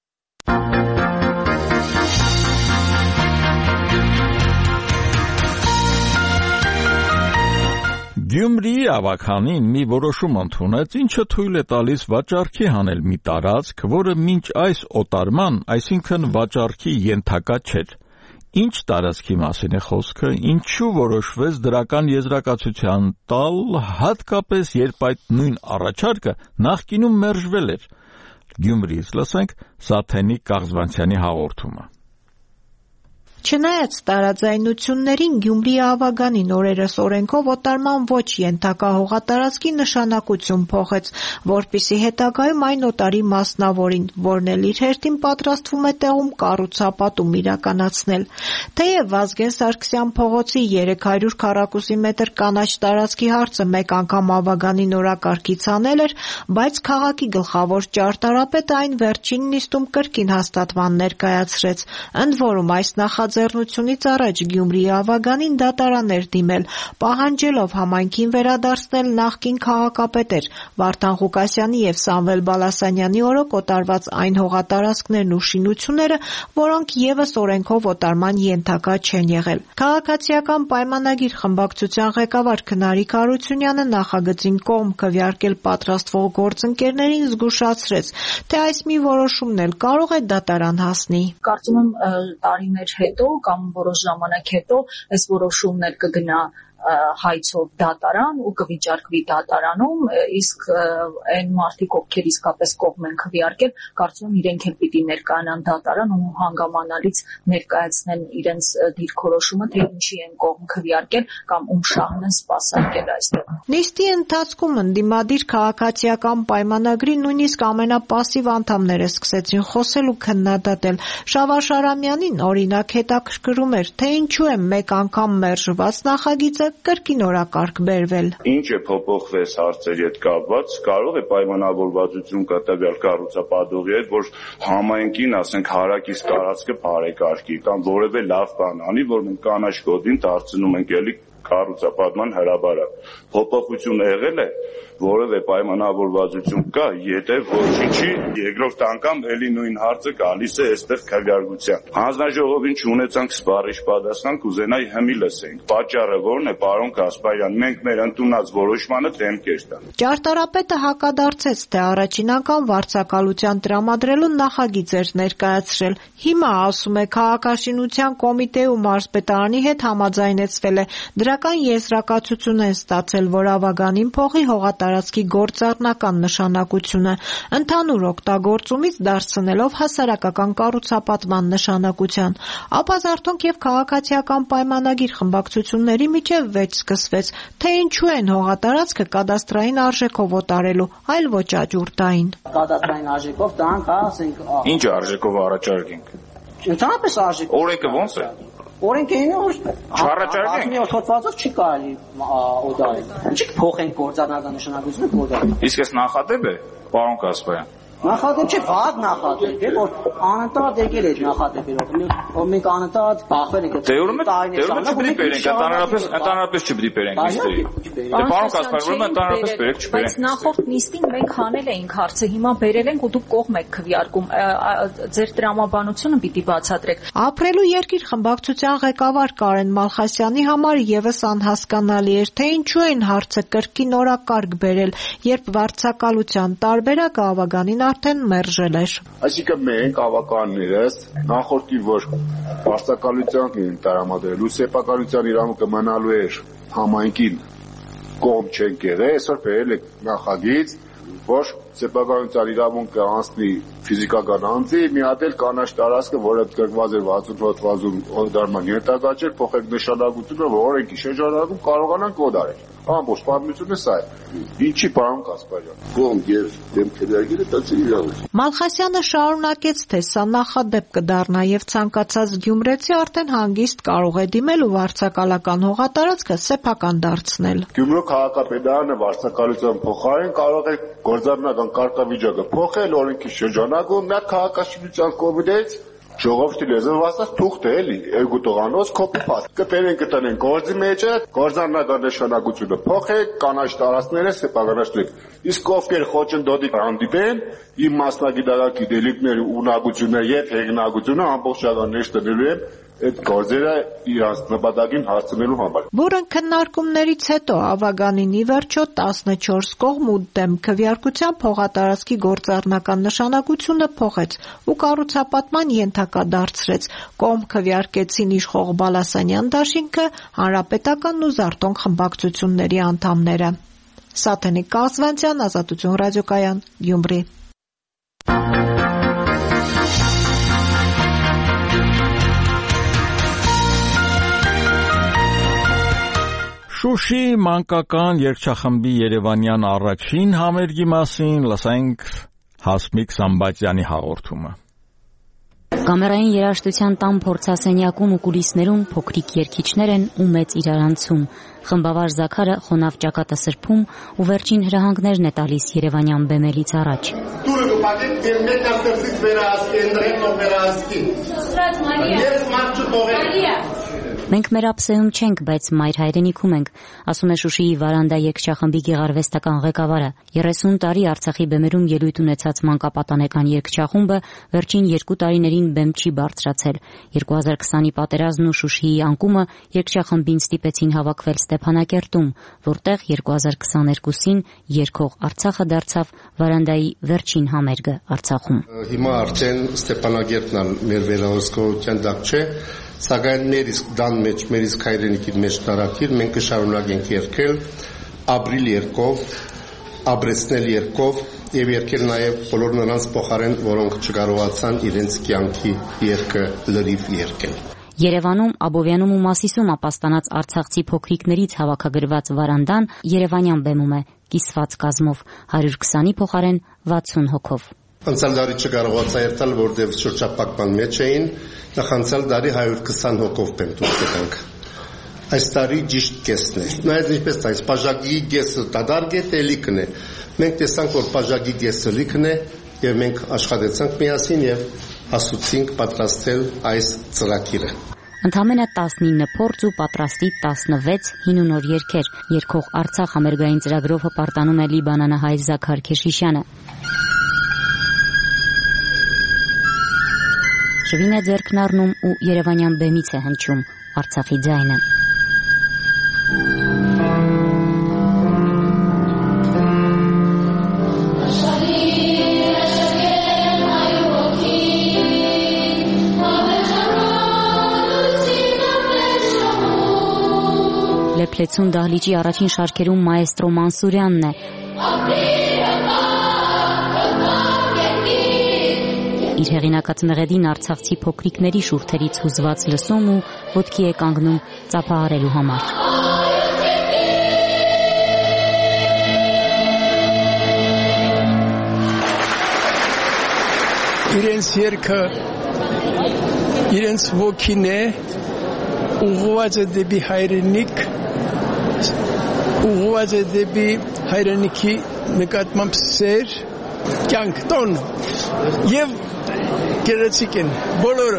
Գյումրիի ավականին մի որոշում ընդունեց, ինչը թույլ է տալիս վաճառքի հանել մի տարածք, որը մինչ այս օտարման, այսինքն վաճառքի ենթակա չէր։ Ինչ տարածքի մասին է խոսքը, ինչու որոշվեց դրական եզրակացության տալ, հատկապես երբ այդ նույն առաջարկը նախկինում մերժվել էր։ Գյումրիից լսենք Սաթենիկ Կաղզվանցյանի հաղորդումը։ Չնայած տարաձայնություններին Գյումրիի Ավագանին օրերս օրենքով օտարման ոչ ենթակա հողատարածքի նշանակություն փոխեց, որպիսի հետագայում այն օտարի մասնավորին, որն էլ իր հերթին պատրաստվում է տեղում կառուցապատում իրականացնել։ Թեև Վազգեն Սարգսյան փողոցի 300 քառակուսի մետր կանաչ տարածքի հարցը մեկ անգամ Ավագանին օրակարգից անել էր, բայց քաղաքի գլխավոր ճարտարապետը այն վերջին նիստում կրկին հաստատման ներկայացրեց, ընդ որում այս նախաձեռնությունից առաջ Գյումրիի Ավագանին դատարան էր դիմել, պահանջելով համայնքին վերադարձնել նախկին քաղաքապետեր Վարդան Ղուկասյանի եւ Սամվել Բալասանյանի օրոք օտարված այն հողատարածքներն ու շինությունները, որոնք եւս օրենքով օտարման ենթակա չեն եղել։ Քաղաքացիական պայմանագիր խմբակցության ղեկավար Քնարիկ Արությունյանը նախագծին կողմ քվեարկել պատրաստվող գործընկերներին զգուշացրեց, թե այս մի որոշումն էլ կարող է դատարան հասնի։ Կարծում եմ տարիներ հետո կամ որոշ ժամանակ հետո այս որոշումն էլ կգնա հայցով դատարան ու կվիճարկվի դատարանում, իսկ այն մարդիկ, ովքեր իսկապես կողմ են քվեարկել, կարծում եմ իրենք էլ պիտի ներկայանան դատարան ու հանգամանալից ներկայացնեն իրենց դիրքորոշումը, թե ինչի են կողմ քվեարկել կամ ում շահն են սպասարկել այստեղ։ Նիստի ընթացքում ընդդիմադիր քաղաքացիական պայմանագրի նույնիսկ ամենապասիվ անդամները սկսեցին խոսել ու քննադատել։ Շավարժ Արամյանին օրինակ հետաքրքրում էր, թե ինչու է մեկ անգամ մերժված նախագիծը կրկին օրակարգ բերվել։ Ինչ է փոփոխվել հարցերի հետ կապված, կարող է պայմանավորվածություն կա տվյալ կառուցապատողի հետ, որ համայնքին, ասենք, հարակից տարածքը բարեկարգի կամ որևէ լավ բան անի, որ մենք կանաչ կոդին դարձնում ենք էլի կառուցապատման հրաբարակ։ Փոփոխություն եղել է, որևէ պայմանավորվածություն կա, եթե ոչինչի երկրորդ անգամ էլի նույն հարցը գալիս է այստեղ քվեարկության։ Հանձնաժողովին չունեցանք սպառիչ պատասխան, կուզենայի հմի լսենք։ Պատճառը ո՞րն է, պարոն Կասպարյան, մենք մեր ընդունած որոշմանը դեմքեր տանք։ Ճարտարապետը հակադարձեց, թե առաջին անգամ վարձակալության տրամադրելու նախագիծ էր ներկայացրել։ Հիմա, ասում է, քաղաքաշինության կոմիտեի ու մարզպետարանի հետ համաձայնեցվել է։ Դրական եզրակացություն են ստացել, որ ավագանին փողի հողատարածքի գործառնական նշանակությունը ընդհանուր օգտագործումից դարձնելով հասարակական կառուցապատման նշանակության։ Ապա զարթոնք եւ քաղաքացիական պայմանագիր խմբակցությունների միջև վեճ սկսվեց, թե ինչու են հողատարածքը կադաստրային արժեքով օտարելու, այլ ոչ աճուրդային։ Կադաստրային արժեքով տանք, ասենք, ինչ արժեքով առաջարկենք։ Ընդհանրապես արժեքով։ Օրենքը ո՞նց է։ Օրենքը ինը որ չառաջարկենք։ հոդվածով չի կարելի օտարել։ Ինչի՞ փոխենք գործառնական նշանակությունը կոդը։ Իսկ էս նախադեպ է, պարոն Կասպարյան։ Նախադեպ չէ, վատ նախադեպ է, որ անընդհատ եկել է այդ նախադեպերով։ Մենք անընդհատ բախվել ենք։ Դե ուրեմն չպետք է բերենք, ընդհանրապես չպետք է բերենք նիստերի։ Դե պարոն Կասպարյան, ուրեմն ընդհանրապես բերեք, չբերենք։ Բայց նախորդ նիստին մենք հանել էինք հարցը, հիմա բերել ենք ու դուք կողմ եք քվեարկում։ Ձեր տրամաբանությունը պիտի բացատրեք։ Ապրելու երկիր խմբակցության ղեկավար Կարեն Մալխասյանի համար եւս անհասկանալի էր, թե ինչու են հարցը կրկին օրակարգ բերել, երբ վարձակալության տարբերակը ավագանին արդեն մերժել էր։ Այսինքն մենք ավականներս նախորդի որ վարձակալության են տրամադրելու սեփականության իրավունքը մնալու էր համայնքին կողմ չենք եղել, այսօր բերել եք նախագիծ, որ սեփականության իրավունքը անցնի ֆիզիկական անձի, մի հատ էլ կանաչ տարածքը, որը գրված էր 67-60 դարման ենթակա չէր, փոխեք նշանակությունը, որ օրենքի շրջանակում կարողանանք օդարել։ Ամբողջ պատմությունը սա է։ Ինչի պարոն Կասպարյան։ Կողմ եւ դեմ քվեարկելը դա չի իրավունք։ Մալխասյանը շարունակեց, թե սա նախադեպ կդառնա եւ ցանկացած գյումրեցի արդեն հանգիստ կարող է դիմել ու վարձակալական հողատարածքը սեփական դարձնել։ Գյումրու քաղաքապետարանը վարձակալության փոխարեն կարող է գործառնական կարգավիճակը փոխել օրենքի շրջանակում, նա քաղաքաշինության կոմիտեից ժողովրդի լեզվով ասած թուղթ է էլի, երկու տղանոց copy-paste։ Կտերեն կտնեն գործի մեջը, գործառնական նշանակությունը փոխեք, կանաչ տարածքները սեփականացրեք։ Իսկ ովքեր խոչընդոտի հանդիպեն, իմ մասնագիտականի դելիկների ունակությունը եւ հեղինակությունը ամբողջական ներս տնելու են այդ գործերը իրանց նպատակին հասցնելու համար։ Որն քննարկումներից հետո ավագանին ի վերջո 14 կողմ ու դեմ քվեարկության հողատարածքի գործառնական նշանակությունը փոխեց ու կառուցապատման ենթակա դարձրեց։ Կողմ քվեարկեցին իշխող Բալասանյան դաշինքը, Հանրապետականն ու Զարթոնք խմբակցությունների անդամները։ Սաթենիկ Կազվանցյան, Ազատություն ռադիոկայան, Գյումրի։ Շուշի մանկական երգչախմբի Երևանյան առաջին համերգի մասին լսենք Հասմիկ Սամբատյանի հաղորդումը։ Կամերային երաժշտության տան փորձասենյակում ու կուլիսներում փոքրիկ երգիչներ են ու մեծ իրարանցում։ Խմբավար Զաքարը խոնավ ճակատը սրբում ու վերջին հրահանգներն է տալիս Երևանյան բեմելից առաջ։ Դուրը գուպատիկ դեր մեկ աստեղծից վերահասկի, ընդրեն նոր վերահասկի։ Ես մարդ չտողել։ Մենք մեր ափսեում չենք, բայց մայր հայրենիքում ենք, ասում է Շուշիի Վարանդա երգչախմբի գեղարվեստական ղեկավարը։ 30 տարի Արցախի բեմերում ելույթ ունեցած մանկապատանեկան երգչախումբը վերջին 2 տարիներին բեմ չի բարձրացել։ 2020-ի պատերազմն ու Շուշիի անկումը երգչախմբին ստիպեցին հավաքվել Ստեփանակերտում, որտեղ 2022-ին երգող Արցախը դարձավ Վարանդայի վերջին համերգը Արցախում։ Հիմա արդեն Ստեփանակերտն մեր վերահսկողության տակ չէ, Սակայն մեր իսկ դան մեջ, մեր իսկ հայրենիքի մեջ տարակիր մենք կշարունակենք երգել ապրիլ երկով, ապրեցնել երկով եւ երգել նաեւ բոլոր նրանց փոխարեն, որոնք չկարողացան իրենց կյանքի երգը լրիվ երգել։ Երևանում, Աբովյանում ու Մասիսում ապաստանած արցախցի փոքրիկներից հավաքագրված վարանդան Երևանյան բեմում է, կիսված կազմով 120-ի փոխարեն 60 հոգով։ Անցյալ տարի չկարողացա երթալ, որտեղ շրջապակման մեջ էին, նախանցյալ տարի 120 հոգով բեմ դուրս եկանք։ Այս տարի ճիշտ կեսն է։ Նայած ինչպես այս բաժակի կեսը դադարք է, տելիքն է։ Մենք տեսանք, որ բաժակի կեսը լիքն է եւ մենք աշխատեցանք միասին եւ ասուցինք պատրաստել այս ծրագիրը։ Ընդամենը 19 փորձ ու պատրաստի 16 հին ու նոր երգեր։ Երգող Արցախ համերգային ծրագրով հպարտանում է լիբանանահայ Զաքար Քեշիշյանը։ Շվին է ձեռքն առնում ու Երևանյան բեմից է հնչում Արցախի ձայնը։ Լեփլեցուն դահլիճի առաջին շարքերում մայեստրո Մանսուրյանն է։ Իր հեղինակած մեղեդին արցախցի փոքրիկների շուրթերից հուզված լսում ու ոտքի է կանգնում ծափահարելու համար։ Իրենց երգը իրենց ոգին է, ուղղված է դեպի հայրենիք, ուղղված է դեպի հայրենիքի նկատմամբ սեր, կյանք, տոն եւ գեղեցիկ են բոլորը։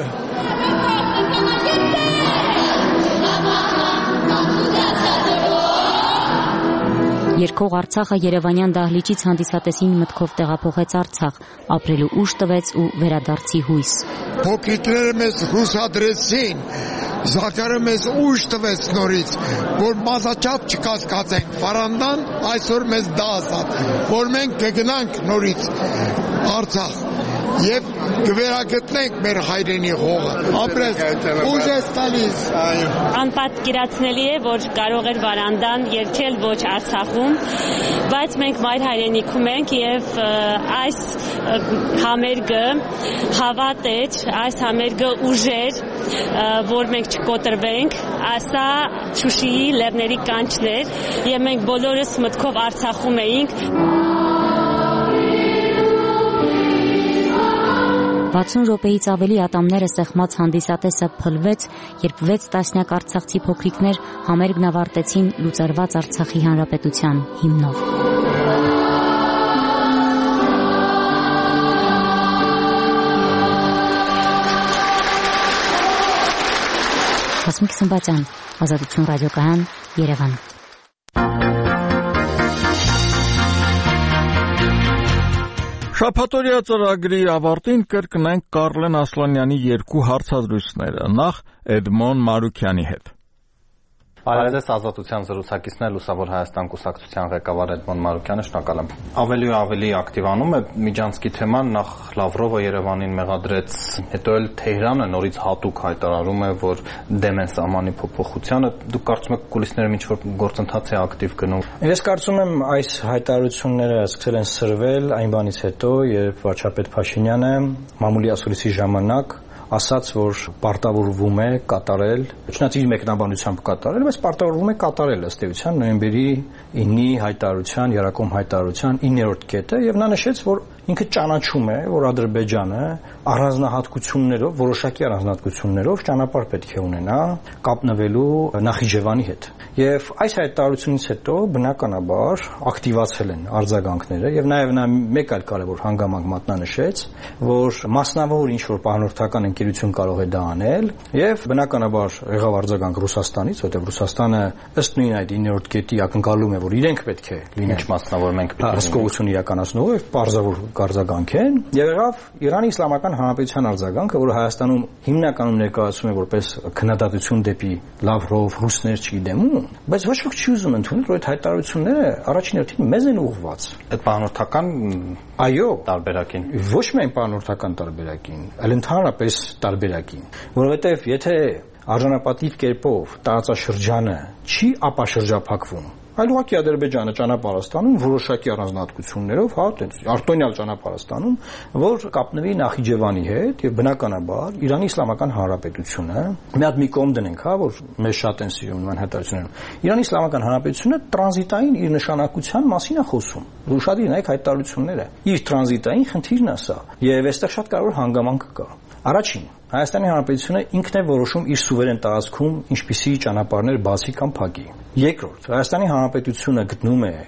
Երգող Արցախը Երևանյան դահլիճից հանդիսատեսին մտքով տեղափոխեց Արցախ, ապրելու ուժ տվեց ու վերադարձի հույս։ Փոքրիկները մեզ հուսադրեցին, Զաքարը մեզ ուժ տվեց նորից, որ մազաչափ չկասկածենք, վարանդան այսօր մեզ դա ասաց, որ մենք կգնանք նորից Արցախ եւ կվերագտնենք մեր հայրենի հողը։ Ապրես, ուժ է տալիս։ Անպատկերացնելի է, որ կարող էր վարանդան երգել ոչ Արցախում, բայց մենք մայր հայրենիքում ենք եւ այս համերգը հավատ էր, այս համերգը ուժ էր, որ մենք չկոտրվենք, ասա Շուշիի լեռների կանչն էր եւ մենք բոլորս մտքով Արցախում էինք։ 60 րոպեից ավելի ատամները սեղմած հանդիսատեսը փլվեց, երբ 6 տասնյակ արցախցի փոքրիկներ համերգն ավարտեցին լուծարված Արցախի Հանրապետության հիմնով։ Հասմիկ Սմբատյան, Ազատություն ռադիոկայան, Երևան։ Շաբաթօրյա ծրագրի ավարտին կրկնենք Կարլեն Ասլանյանի երկու հարցազրույցները, նախ Էդմոն Մարուքյանի հետ։ Բարև Ազատության զրուցակիցներ Լուսավոր Հայաստան կուսակցության ղեկավար Էդմոն Մարուքյանը, շնորհակալ եմ։ Ավելի ու ավելի ակտիվանում է Միջանցքի թեման, նախ Լավրովը Երևանին մեղադրեց, հետո էլ Թեհրանը նորից հատուկ հայտարարում է, որ դեմ են սահմանի փոփոխությանը։ Դուք կարծում եք կուլիսները ինչ-որ գործընթաց է ակտիվ գնում։ Ես կարծում եմ այս հայտարարությունները սկսել են սրվել այն բանից հետո, երբ վարչապետ Փաշինյանը մամուլի ասուլիսի ժամանակ ասաց, որ պարտավորվում է կատարել, չնայած իր մեկնաբանությամբ կատարել, բայց պարտավորվում է կատարել ըստ էության նոյեմբերի 9-ի հայտարարության, Երակոմ հայտարարության 9-րդ կետը, եւ նա նշեց, որ ինքը ճանաչում է, որ Ադրբեջանը առանձնահատկություններով, որոշակի առանձնահատկություններով ճանապարհ պետք է ունենա կապնվելու Նախիջևանի հետ։ Եվ այս հայտարարությունից հետո բնականաբար ակտիվացել են արձագանքները եւ նաեւ նա մեկ այլ կարեւոր հանգամանք մատնանշեց, որ մասնավոր ինչ-որ պահանորդական ընկերություն կարող է դա անել եւ բնականաբար եղավ արձագանք Ռուսաստանից, որտեղ Ռուսաստանը ըստ նույն այդ 9-րդ կետի ակնկալում է, որ իրենք պետք է լինեն մասնավոր մենք հսկողություն իրականացնող եւ պարզավոր արձագանք են եւ եղավ Իրանի Իսլամական Հանրապետության արձագանքը, որը Հայաստանում հիմնականում ներկայացում է որպես քննադատություն դեպի Լավրով, ռուսներ չգիտեմ ու ընդունում, բայց ոչ ոք չի ուզում ընդունել, որ այդ հայտարարությունները առաջին հերթին մեզ են ուղղված։ Այդ բանորդական այո, տարբերակին։ Ոչ միայն բանորդական տարբերակին, այլ ընդհանրապես տարբերակին, որովհետև եթե արժանապատիվ կերպով տարածաշրջանը չի ապաշրջափակվում, այլ ուղղակի Ադրբեջանը ճանապարհ է ստանում որոշակի առանձնահատկություններով, արտոնյալ ճանապարհ է ստանում, որ կապնվի Նախիջևանի հետ եւ բնականաբար Իրանի Իսլամական Հանրապետությունը մի կողմ դնենք, որ մեզ շատ են սիրում նման հայտարարությունները։ Իրանի Իսլամական Հանրապետությունը տրանզիտային իր նշանակության մասին է խոսում։ Ուշադրի նայեք հայտարարությունները։ Իր տրանզիտային խնդիրն է սա եւ այստեղ շատ կարևոր հանգամանք կա։ Առաջին, Հայաստանի Հանրապետությունը ինքն է որոշում իր սուվերեն տարածքում ինչպիսի ճանապարհներ բացի կամ փակի։ Երկրորդ, Հայաստանի Հանրապետությունը գտնում է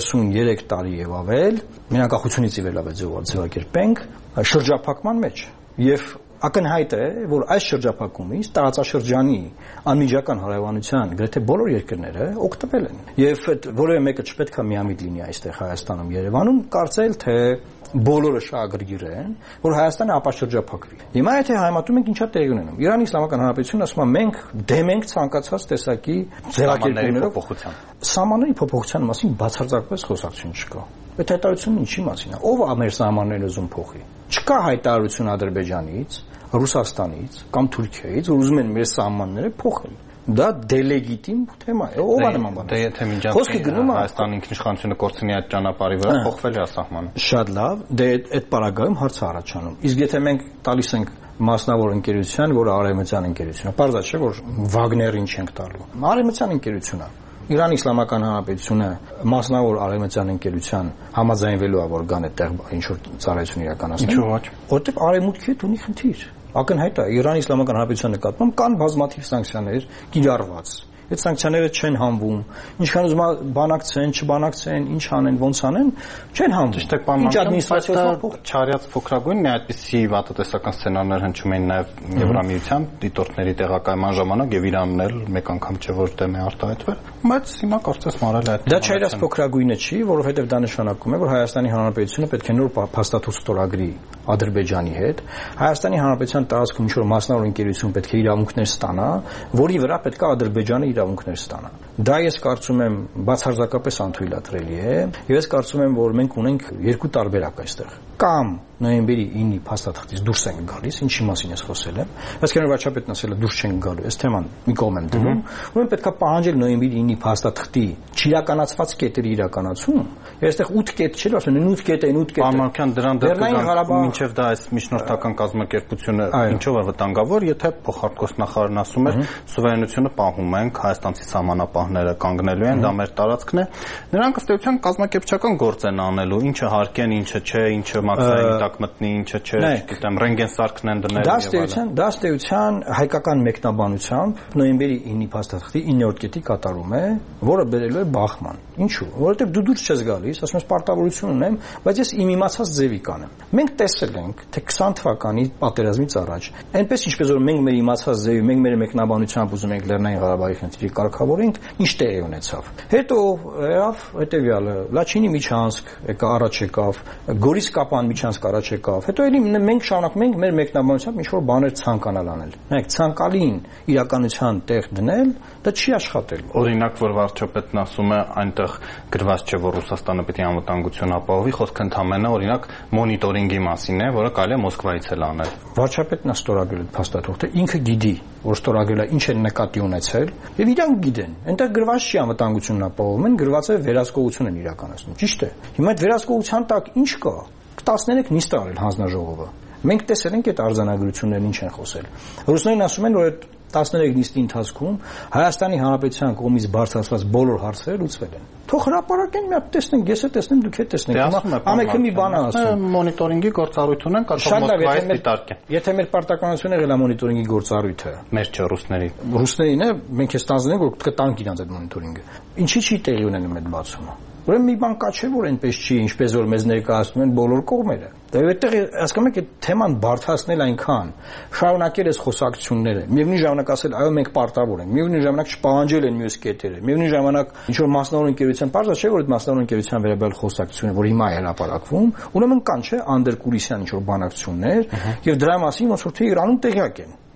33 տարի եւ ավել, միանկախությունից ի վեր լավ է ձևակերպենք, շրջափակման մեջ եւ ակնհայտ է, որ այս շրջափակումից տարածաշրջանի անմիջական հարևանության գրեթե բոլոր երկրները օգտվել են։ Եվ որևէ մեկը չպետք է միամիտ լինի այստեղ Հայաստանում, Երևանում, կարծել թե բոլորը շահագրգիռ են, որ Հայաստանը ապաշրջափակվի։ Հիմա եթե համատում ենք ինչա տեղի ունենում։ Իրանի Իսլամական Հանրապետությունը ասում է մենք դեմ ենք ցանկացած տեսակի ձևակերպումներով փոփոխության։ Սահմանների փոփոխության մասին բացարձակապես խոսակցություն չկա։ Այդ հայտարարությունը ինչի մասին է։ Ով է մեր սահմանները ուզում փոխի։ Չկա հայտարարություն Ադրբեջանից, Ռուսաստանից կամ Թուրքիայից, որ ուզում են մեր սահմանները փոխել։ Դա դելեգիտիմ թեմա է։ Ով է նման բան։ Դե եթե միջազգային Հայաստանի ինքնիշխանությունը կորցնի այդ ճանապարհի վրա, փոխվել է սահմանը։ Շատ լավ, դե այդ պարագայում հարց է առաջանում։ Իսկ եթե մենք տալիս ենք մասնավոր ընկերության, որը արևմտյան ընկերություն է, պարզ է, չէ՞ որ Վագներին չենք տալու։ Արևմտյան ընկերություն է։ Իրանի Իսլամական Հանրապետությունը մասնավոր արևմտյան ընկերության համաձայնվելու է, որ գան այդտեղ ինչ որ ծառայություն իրականացնեն։ Ինչու՞ ոչ։ Որտեղ արևմուտքի հետ ունի խնդիր։ Ակնհայտ է, Իրանի Իսլամական Հանրապետության նկատմամբ կան բազմաթիվ սանկցիաներ կիրառված։ Այդ սանկցիաները չեն հանվում, ինչքան ուզում բանակցեն, չբանակցեն, ինչ անեն, ոնց անեն, չեն հանվում։ Ճիշտ է, պարոն Մամիկյան, չարյաց փոքրագույնն է, այդպիսի վատատեսական սցենարներ հնչում էին նաև Եվրամիության դիտորդների տեղակայման ժամանակ եւ Իրանն էլ մեկ անգամ չէ որ դեմ է արտահայտվել, բայց հիմա կարծես մարել է այդ։ Դա չարյաց փոքրագույնը չի, որովհետեւ դա նշանակում է, որ Հայաստանի Հանրապետությունը պետք է նոր փաստաթուղթ ստորագրի Ադրբեջանի հետ։ Հայաստանի Հանրապետության տարածքում ինչ որ մասնավոր ընկերություն պետք է իրավունքներ ստանա, որի վրա պետք է Ադրբեջանը իրավունքներ ստանա։ Դա ես կարծում եմ բացարձակապես անթույլատրելի է, եւ ես կարծում եմ, որ մենք ունենք երկու տարբերակ այստեղ։ Կամ նոյեմբերի 9-ի փաստաթղթից դուրս ենք գալիս, ինչի մասին ես խոսել եմ, բայց քանի որ վարչապետն ասել է դուրս չենք գալու, այս թեման մի կողմ եմ դնում, ուրեմն պետք է պահանջել նոյեմբերի 9-ի փաստաթղթի չիրականացված կետերի իրականացում, եւ այստեղ 8 կետ չէ, ասեն 8 կետ են, 8 կետ։ Պարոն դրան դեպքում մինչև դա այս միջնորդական կազմակերպությունը ինչով է վտանգավոր, եթե փոխարտգործ նախարարն ասում է սուվերենությունը պահում ենք, հայաստանցի սահմանապահները կանգնելու են, դա մեր տարածքն է։ Նրանք ըստ էության կազմակերպչական գործ են անելու, ինչը հարկեն, ինչը չէ, ինչը մաքսային տակ մտնի, ինչը չէ, գիտեմ, ռենտգեն սարքն են դնել եւ այլն։ Դա ըստ էության հայկական մեկնաբանությամբ նոյեմբերի 9-ի փաստաթղթի 9-րդ կետի կատարում է, որը բերելու է բախման։ Ինչու՞։ Որովհետեւ դու դուրս չես գալիս, ասում ես պարտավորություն ունեմ, բայց ես իմ իմացած ձևի կանեմ։ Մենք տեսել ենք, թե 20 թվականի պատերազմից առաջ, այնպես ինչպես որ մենք մեր իմացած ձևի, մենք մեր մեկնաբանությամբ ուզում ենք Լեռնային Ղարաբաղի խնդիրը կարգավորենք, ինչ տեղի ունեցավ։ Հետո եղավ հետեւյալը, Լաչինի միջանցք առաջ եկավ, Գորիս Կապան միջանցք առաջ եկավ։ Հետո էլի մենք շարունակում ենք մեր մեկնաբանությամբ ինչ որ բաներ ցանկանալ անել։ Նայեք, ցանկալին իրականության տեղ դնել, դա չի աշխատել։ Օրինակ, որ վարչապետն ասում է, այնտեղ գրված չէ, որ Ռուսաստանը պետք է անվտանգություն ապահովի, խոսքը ընդհանրապես օրինակ մոնիտորինգի մասին է, որը կարելի է Մոսկվայից էլ անել։ Վարչապետն է ստորագրել փաստաթուղթը, ինքը գիտի, որ ստորագրել է, ինչ են նկատի ունեցել, եւ իրանք գիտեն։ Այնտեղ գրված չի անվտանգությունն ապահովում են, գրված է վերահսկողություն են իրականացնում։ Ճիշտ է։ Հիմա այդ վերահսկողության տակ ինչ կա։ 13 նիստ արել հանձնաժողովը։ Մենք տեսել ենք այդ արձանագրություններն ինչ են խոսել։ Ռուսներն ասում են, որ այդ 13 նիստի ընթացքում Հայաստանի Հանրապետության կողմից բարձրացված բոլոր հարցերը լուծվել են։ Թող հրապարակեն, մի հատ տեսնենք, ես էլ տեսնեմ, դուք էլ տեսնեք։ Ամենքը մի բան է ասում։ Մոնիտորինգի գործառույթ ունեն, կարող Մոսկվայից դիտարկեն։ Եթե մեր պարտականությունը եղել է մոնիտորինգի գործառույթը, մեր չէ ռուսների։ Ռուսներին է, մենք էս տանձնենք, որ կտանք իրանց այդ մոնիտորինգը։ Ինչի՞ չի տեղի ունենում այդ բացումը։ Ուրեմն մի բան կա չէ, որ այնպես չի, ինչպես որ մեզ ներկայացնում են բոլոր կողմերը։ Դա այդտեղ հասկանում եք, այդ թեման բարդացնել այնքան, շարունակել այս խոսակցությունները, միևնույն ժամանակ ասել, այո, մենք պարտավոր ենք, միևնույն ժամանակ չպահանջել են մյուս կետերը, միևնույն ժամանակ ինչ որ մասնավոր ընկերության բարձր չէ, որ այդ մասնավոր ընկերության վերաբերյալ խոսակցությունը, որ հիմա է հրապարակվում, ուրեմն կան չէ անդերկուրիսյան ինչ որ բանակցություններ, եւ դրա մասին ոնց որ թե Իրանում տեղյակ են։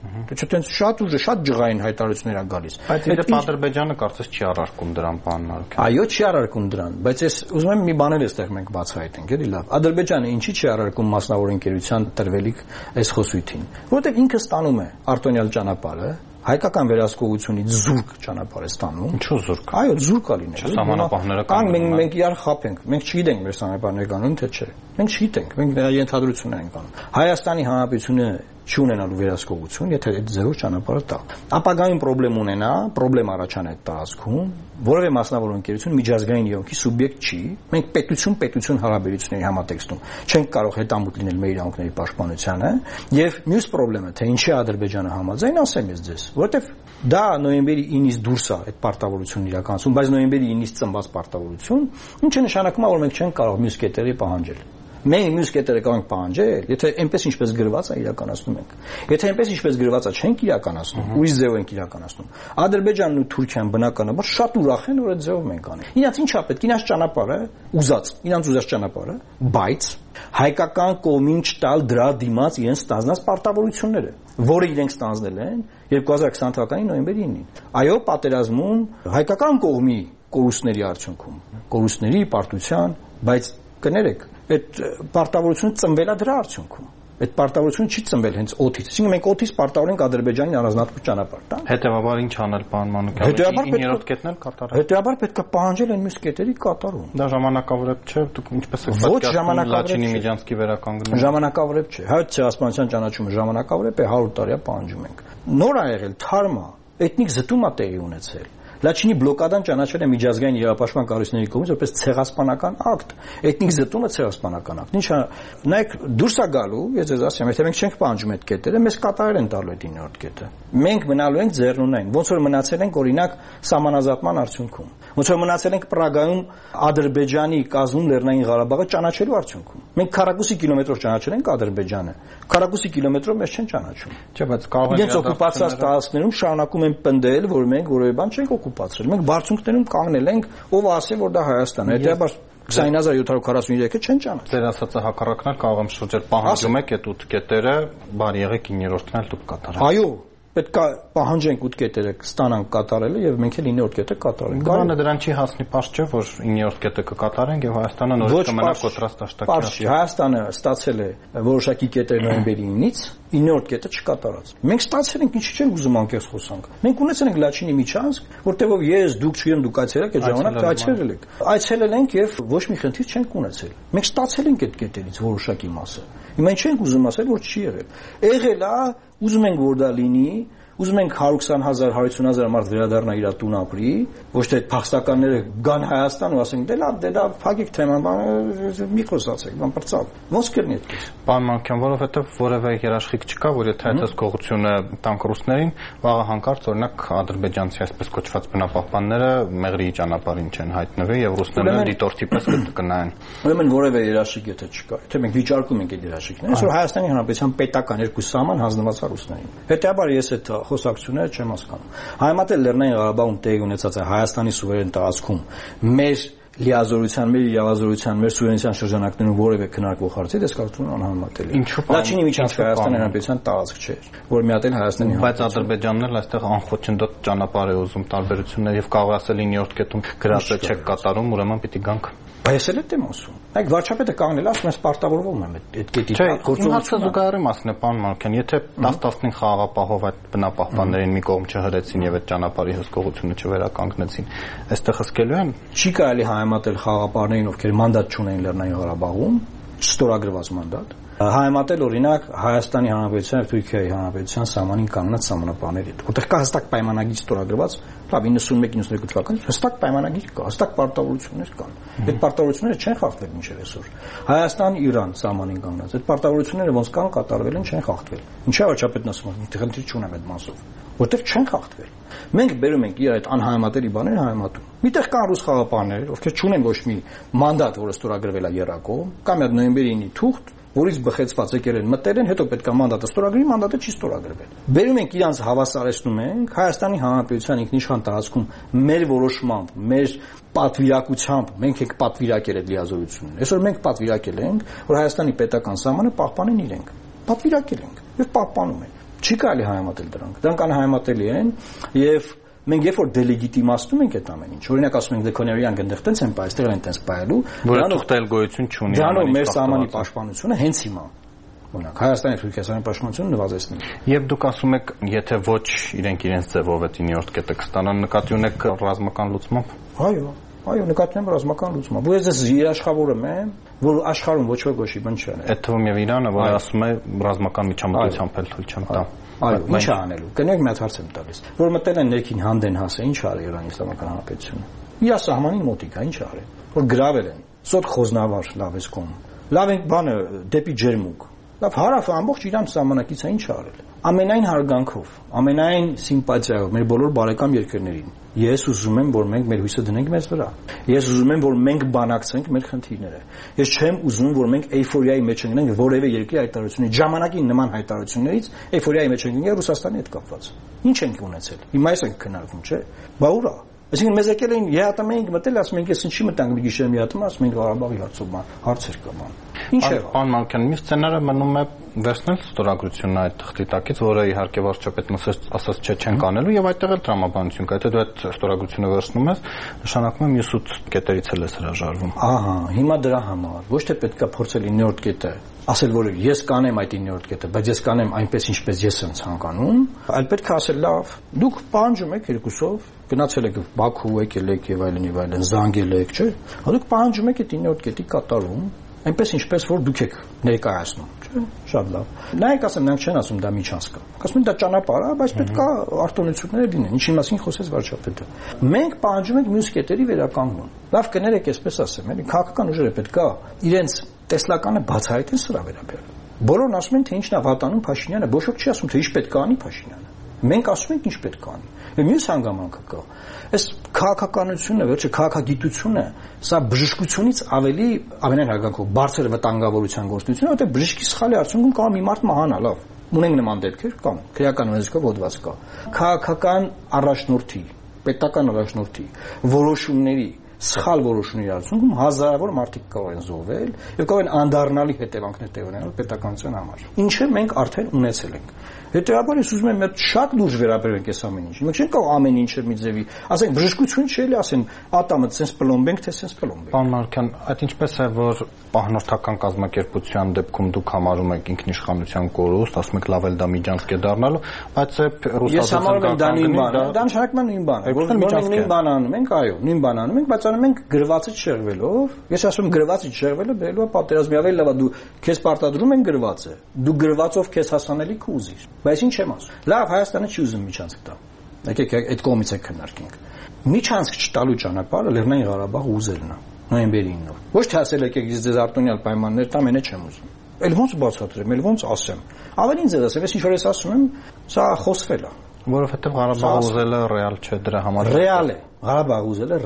Չտենց շատ ուժը, շատ ջղային հայտարարություններ ա գալիս։ Բայց իդեպ Ադրբեջանը կարծես չի առարկում դրան, պարոն Մարուկյան։ Այո, չի առարկում դրան, բայց ես ուզում եմ մի բան էլ այստեղ մենք բացահայտենք, էլի լավ։ Ադրբեջանը ինչի չի առարկում մասնավոր ընկերության տրվելիք այս խոսույթին, որովհետև ինքը ստանում է արտոնյալ ճանապարհը, հայկական վերահսկողությունից զուրկ ճանապարհ է ստանում։ Ինչու զուրկ։ Այո, զուրկ ա լինել։ Սահմանապահները կան մենք իրար խափենք։ Մենք չգիտենք մեր սահմանապահները կանոն թե չէ։ Մենք չգիտենք, մենք ենթադրություններ ենք անում։ Հայաստանի Հանրապետությունը չունենալու վերահսկողություն, եթե այդ ձևով ճանապարհը տա։ Ապագայում խնդրեմ ունենա, խնդրեմ առաջան այդ տարածքում, որևէ մասնավոր ընկերություն միջազգային իրավունքի սուբյեկտ չի։ Մենք պետություն հարաբերությունների համատեքստում չենք կարող հետամուտ լինել մեր իրավունքների պաշտպանությանը, եւ մյուս խնդրեմը, թե ինչի Ադրբեջանը համաձայն, ասեմ ես ձեզ, որովհետեւ դա նոյեմբերի 9-ից դուրս է այդ պարտավորությունն իրականացում, բայց նոյեմբերի 9-ից ծնված պարտավորություն, ինչը նշանակում է, որ մենք չենք կարող մյուս կետերի պահանջել։ Մենք մյուս կետերը կարող ենք պահանջել, եթե այնպես ինչպես գրված է իրականացնում ենք։ Եթե այնպես ինչպես գրված է չենք իրականացնում, ուրիշ ձև ենք իրականացնում։ Ադրբեջանն ու Թուրքիան բնականաբար շատ ուրախ են, որ այդ ձևով մենք անենք։ Իրանց ինչա պետք, իրանց ճանապարհը իրանց ուզած ճանապարհը, բայց հայկական կողմին չտալ դրա դիմաց իրենց ստանձնած պարտավորությունները, որը իրենք ստանձնել են 2020 թվականի նոյեմբերի 9-ին։ Այո, պատերազմում հայկական կողմի կորուստների արդյունքում, կորուստների պարտության, բայց կներեք, այդ պարտավորությունը ծնվել է դրա արդյունքում։ Այդ պարտավորությունը չի ծնվել հենց օդից։ Այսինքն մենք օդից պարտավոր ենք Ադրբեջանին առանձնատու ճանապարհ տալ։ Հետևաբար ինչ անել, պարոն Մանուկյան։ 9-րդ կետն էլ կատարել։ Հետևաբար պետք է պահանջել այն մյուս կետերի կատարում։ Դա ժամանակավորებ չէ, դուք ինչպես եք պատկերացնում Լաչինի Միջանցքի վերականգնումը։ Ժամանակավորებ չէ։ Հայոց ցեղասպանության ճանաչումը ժամանակավորებ է, 100 տարի է պահանջում ենք։ Նոր ա եղել, թարմ է, էթնիկ զտում ա տեղի ունեցել։ Լաչինի բլոկադան ճանաչել է միջազգային իրավապաշտպան կառույցների կողմից որպես ցեղասպանական ակտ։ Էթնիկ զտումը ցեղասպանական ակտ։ Ինչա, նայեք, դուրս է գալու, ես ձեզ ասեմ, եթե մենք չենք պահանջում այդ կետերը, մեզ կատարել են տալու այդ 9-րդ կետը։ Մենք մնալու ենք ձեռնունայն, ոնց որ մնացել ենք օրինակ սահմանազատման արդյունքում։ Ոնց որ մնացել ենք Պրագայում Ադրբեջանի կազմում Լեռնային Ղարաբաղը ճանաչելու արդյունքում։ Մենք քառակուսի կիլոմետրով ճանաչել ենք Ադրբեջանը։ Քառակուսի կիլոմետրով մեզ չեն ճանաչում։ Չէ, բայց կարող է իրենց օկուպացիաց տարածքներում շարունակում են պնդել, որ մենք որևէ բան չենք օկուպացրել։ Մենք բարձունքներում կանգնել ենք, ով ասի, որ դա Հայաստանն է։ Հետեւաբար 20743-ը չեն ճանաչել։ Ձեր ասածը հակառակն է, կարող եմ շրջել պահանջում եք այդ 8 կետերը, բարի եղեք 9-րդն էլ դուք կատարեք։ Այո, պետք է պահանջենք 8 կետերը ստանանք կատարելը եւ մենք էլ 9-րդ կետը կատարենք։ Բանը դրան չի հասնի, պարզ չէ, որ 9-րդ կետը կկատարենք եւ Հայաստանը նորից կմնա կոտրած դաշտակի։ Պարզ չէ, Հայաստանը ստացել է որոշակի կետեր նոյեմբերի 9-ից, 9-րդ կետը չկատարած։ Մենք ստացել ենք, ինչի չենք ուզում անկեղծ խոսանք։ Մենք ունեցել ենք Լաչինի Միջանցք, որտեղով ես, դուք, չգիտեմ, դուք այցելեք այդ ժամանակ այցելել եք։ Այցելել ենք եւ ոչ մի խնդիր չենք ունեցել։ Մենք ստացել ենք այդ կետերից որոշակի մասը։ Հիմա ինչ ենք ուզում ասել, որ չի եղել։ Եղել է, ուզում ենք որ դա լինի, ուզում ենք 120,000, 150,000 մարդ վերադառնա իր տուն ապրի, ոչ թե փախստականները գան Հայաստան ու ասենք դե դա փակիկ թեման, մի խոսացեք, բան բրծավ։ Ոնց կլինի այդպես։ Պարոն Մանուկյան, որովհետև որևէ երաշխիք չկա, որ եթե այդ հսկողությունը տանք ռուսներին, վաղը հանկարծ օրինակ ադրբեջանցի այսպես կոչված բնապահպանները մեղրի ճանապարհին չեն հայտնվի եւ ռուսները դիտորդի պես կնայեն։ Ուրեմն որևէ երաշխիք եթե չկա, եթե մենք վիճարկում ենք այդ երաշխիքները, այսօր Հայաստանի Հանրապետության պետական երկու սահման հանձնված է ռուսներին։ Հետեւաբար ես այդ խոսակցությունները չեմ հասկանում։ Հայմատել Լեռնային Ղարաբաղում տեղի ունեցած է Հայաստանի սուվերեն տարածքում մեր լիազորության, մեր իրավազորության, մեր սուվերենության շրջանակներում որևէ քննարկվող հարցի դες կարծում եմ անհամատելի։ Լաչինի Միջանցքը Հայաստանի Հանրապետության տարածք չէ, որ միատել Հայաստանի Բայց Ադրբեջանն էլ այստեղ անխոչնդոտ ճանապարհ է ուզում տարբերություններ եւ կարող ասել 9-րդ կետում գրածը չեք կատարում, ուրեմն պիտի գանք։ Բայց էլ եմ ասում։ Այդ վարչապետը կանգնել է, ասում ես պարտավորվում եմ այդ կետի գործողությունը զուգահեռ մասն է, պարոն Մանուկյան, եթե 10-15 խաղաղապահով այդ բնապահպաններին մի կողմ չհրեցին եւ այդ ճանապարհի հսկողությունը չվերականգնեցին, այստեղ հսկելու են։ Չի կարելի հայմատել խաղաղապահներին, ովքեր մանդատ չունեն Լեռնային Ղարաբաղում, չստորագրված մանդատ։ Հայմատել օրինակ Հայաստանի Հանրապետության եւ Թուրքիայի Հանրապետության սահմանին կանգնած սահմանապահների հետ, որտեղ կա հստակ պայմանագիր ստորագրված, լավ 91-92 թվականից հստակ պայմանագիր կա, հստակ պարտավորություններ կան։ Այդ պարտավորությունները չեն խախտվել մինչև այսօր։ Հայաստան-Իրան սահմանին կանգնած, այդ պարտավորությունները ոնց կան կատարվել են, չեն խախտվել։ Ինչա վարչապետն ասում է, մի խնդիր չունեմ այդ մասով, որտեղ չեն խախտվել։ Մենք բերում ենք իր այդ անհայմատելի բաները հայմատում։ Միտեղ կան ռուս խաղապահներ, ովքեր չունեն ոչ մի մանդատ, որը ստորագրվել է երակողմ, կամ այդ նոյեմբերի 9-ի թուղթ, որից բխեցված եկել են, մտել են, հետո պետք է մանդատը ստորագրի, մանդատը չի ստորագրվել։ Բերում ենք իրանց հավասարեցնում ենք Հայաստանի Հանրապետության ինքնիշխան տարածքում մեր որոշմամբ, մեր պատվիրակությամբ մենք ենք պատվիրակել այդ լիազորությունները։ Այսօր մենք պատվիրակել ենք, որ Հայաստանի պետական սահմանը պահպանեն իրենք։ Պատվիրակել ենք եւ պահպանում են։ Չի կարելի համեմատել դրանք։ Դրանք անհամեմատելի են եւ մենք երբ որ դելեգիտիմացնում ենք այդ ամեն ինչ, օրինակ ասում ենք դեկոներյան այնտեղ տենց են բայ, այստեղ են տենց բայելու, դրանով էլ գոյություն չունի։ Դրանով մեր սահմանի պաշտպանությունը հենց հիմա Օրինակ Հայաստանի Թուրքիայի պաշտպանությունը նվազեցնում է։ Եվ դուք ասում եք, եթե ոչ իրենք իրենց ձևով այդ 9-րդ կետը կստանան, նկատի ունեք ռազմական լուծմամբ։ Այո, նկատի ունեմ ռազմական լուծմամբ։ Ու ես երաշխավորում եմ, որ աշխարհում ոչ ոքի բան չի անել։ Այդ թվում եւ Իրանը, որ ասում է ռազմական միջամտությամբ էլ թույլ չեմ տա։ Այո, ինչ է անելու։ Կնեք մի հատ հարց եմ տալիս։ Որ մտել են ներքին հանդեն հասը, ինչ արի Իրանի Իսլամական Հանրապետությունը։ Իր սահմանին մոտիկ է, ինչ արել։ Որ գրավել են, սոտ խոզնավար լավ էս կողմ։ Լավ ենք բանը դեպի ջերմուկ։ Լավ հարավը ամբողջ Իրան սահմանակից է ինչ արել։ Ամենայն հարգանքով, ամենայն սիմպաթիայով մեր բոլոր բարեկամ երկրներին ես ուզում եմ, որ մենք մեր հույսը դնենք մեզ վրա։ Ես ուզում եմ, որ մենք բանակցենք մեր խնդիրները։ Ես չեմ ուզում, որ մենք էյֆորիայի մեջ ընկնենք որևէ երկրի հայտարարությունների ժամանակի նման հայտարարություններից էյֆորիայի մեջ ընկնենք Ռուսաստանի հետ կապված։ Ինչ ենք ունեցել։ Հիմա այս ենք քննարկում, չէ՞։ Բա ուրա։ Այսինքն մեզ եկել էին ԵԱՏՄ ենք մտել, ասում ենք, ես ինչի մտանք մի գիշեր ԵԱՏՄ, ասում ենք Ղարաբաղի հարցեր կան։ Ինչ է։ Պարոն Մանուկյան, մյուս սցենարը մնում է վերցնել ստորագրությունն այդ թղթի տակից, որը իհարկե վարչապետն ասաց չէ չեն կանելու եւ այդտեղ էլ տրամաբանություն կա։ Եթե դու այդ ստորագրությունը վերցնում ես, նշանակում է մյուս 8 կետերից էլ ես հրաժարվում։ Ահա, հիմա դրա համար ոչ թե պետքա փորձել 9-րդ կետը ասել, որ ես կանեմ այդ 9-րդ կետը, բայց ես կանեմ այնպես ինչպես ես եմ ցանկանում, այլ պետք է ասել լավ, դուք պահանջում եք երկուսով, գնացել եք Բաքու, եկել եք եւ այլն, զանգել եք, չէ՞։ Դուք պահանջում եք այդ 9-րդ կետի կատարում, այնպես ինչպես որ դուք եք ներկայացնում, չէ՞։ Շատ լավ։ Նայեք, ասեմ, նրանք չեն ասում դա միջանցք է։ Ասում են դա ճանապարհ է, բայց պետք է արտոնությունները լինեն, ինչի մասին խոսեց վարչապետը։ Մենք պահանջում ենք մյուս կետերի վերականգնում։ Լավ կներեք, այսպես ասեմ, էլի քաղաքական ուժերը պետք է իրենց տեսլականը բացահայտեն սրա վերաբերյալ։ Բոլորն ասում են, թե ինչն է վատանում Փաշինյանը, ոչ ոք չի ասում, թե ինչ պետք է անի Փաշինյանը։ Մենք ասում ենք ինչ պետք է անի։ Եվ մյուս հանգամանքը կա։ Այս քաղաքականությունը, վերջը քաղաքագիտությունը, սա բժշկությունից ավելի ամենայն հարգանքով բարձր վտանգավորության գործունեություն, որտեղ բժշկի սխալի արդյունքում կարող մի մարդ մահանա, լավ։ Ունենք նման դեպքեր կամ քրեական ունեցքով հոդված կա։ Քաղաքական առաջնորդի, պետական առաջնորդի որոշումների սխալ որոշումների արդյունքում հազարավոր մարդիկ կարող են զոհվել եւ կարող են անդառնալի հետևանքներ տեղ ունենալ պետականության համար։ Ինչը մենք արդեն ունեցել ենք։ Հետեւաբար ես ուզում եմ շատ լուրջ վերաբերենք այս ամեն ինչին։ Մենք չենք կարող ամեն ինչը մի ձևի, ասենք բժշկություն չէ՞ էլի, ասեն ատամը sense պլոմբենք, թե sense պլոմբենք։ Պարոն Մանուկյան, այդ ինչպես է, որ պահնորդական կազմակերպության դեպքում դուք համարում եք ինքնիշխանության կորուստ, ասում եք լավ էլ դա միջանցք է դառնալու, բայց ես համարում եմ դա նույն բանը, դա նշանակում է նույն բանը, որ մենք նույն բան անում ենք, այո, նույն բան անում ենք, բայց անում ենք գրվածից շեղվելով։ Ես ասում գրվածից շեղվելը բերելու է պատերազմի ավելի լավ, դու քեզ պարտադրում են գրվածը, դու գրվածով քեզ հասանելիք ուզիր։ Բայց ինչ եմ ասում։ Լավ, Հայաստանը չի ուզում միջանցք տա։ Եկեք այդ կողմից է քննարկենք։ Միջանցք չտալու ճանապարհը Լեռնային Ղարաբաղը ուզելն է նոյեմբերի 9-ով։ Ոչ թե ասել եկեք ես ձեզ արտոնյալ պայմաններ տամ, այնը չեմ ուզում։ Էլ ոնց բացատրեմ, էլ ոնց ասեմ։ Ավելին ձեզ ասեմ, ես ինչ որ ես ասում եմ, սա խոսվել է։ Որովհետև Ղարաբաղը ուզելը ռեալ չէ դրա համար։ Ռեալ է։ Ղարաբաղը ուզելը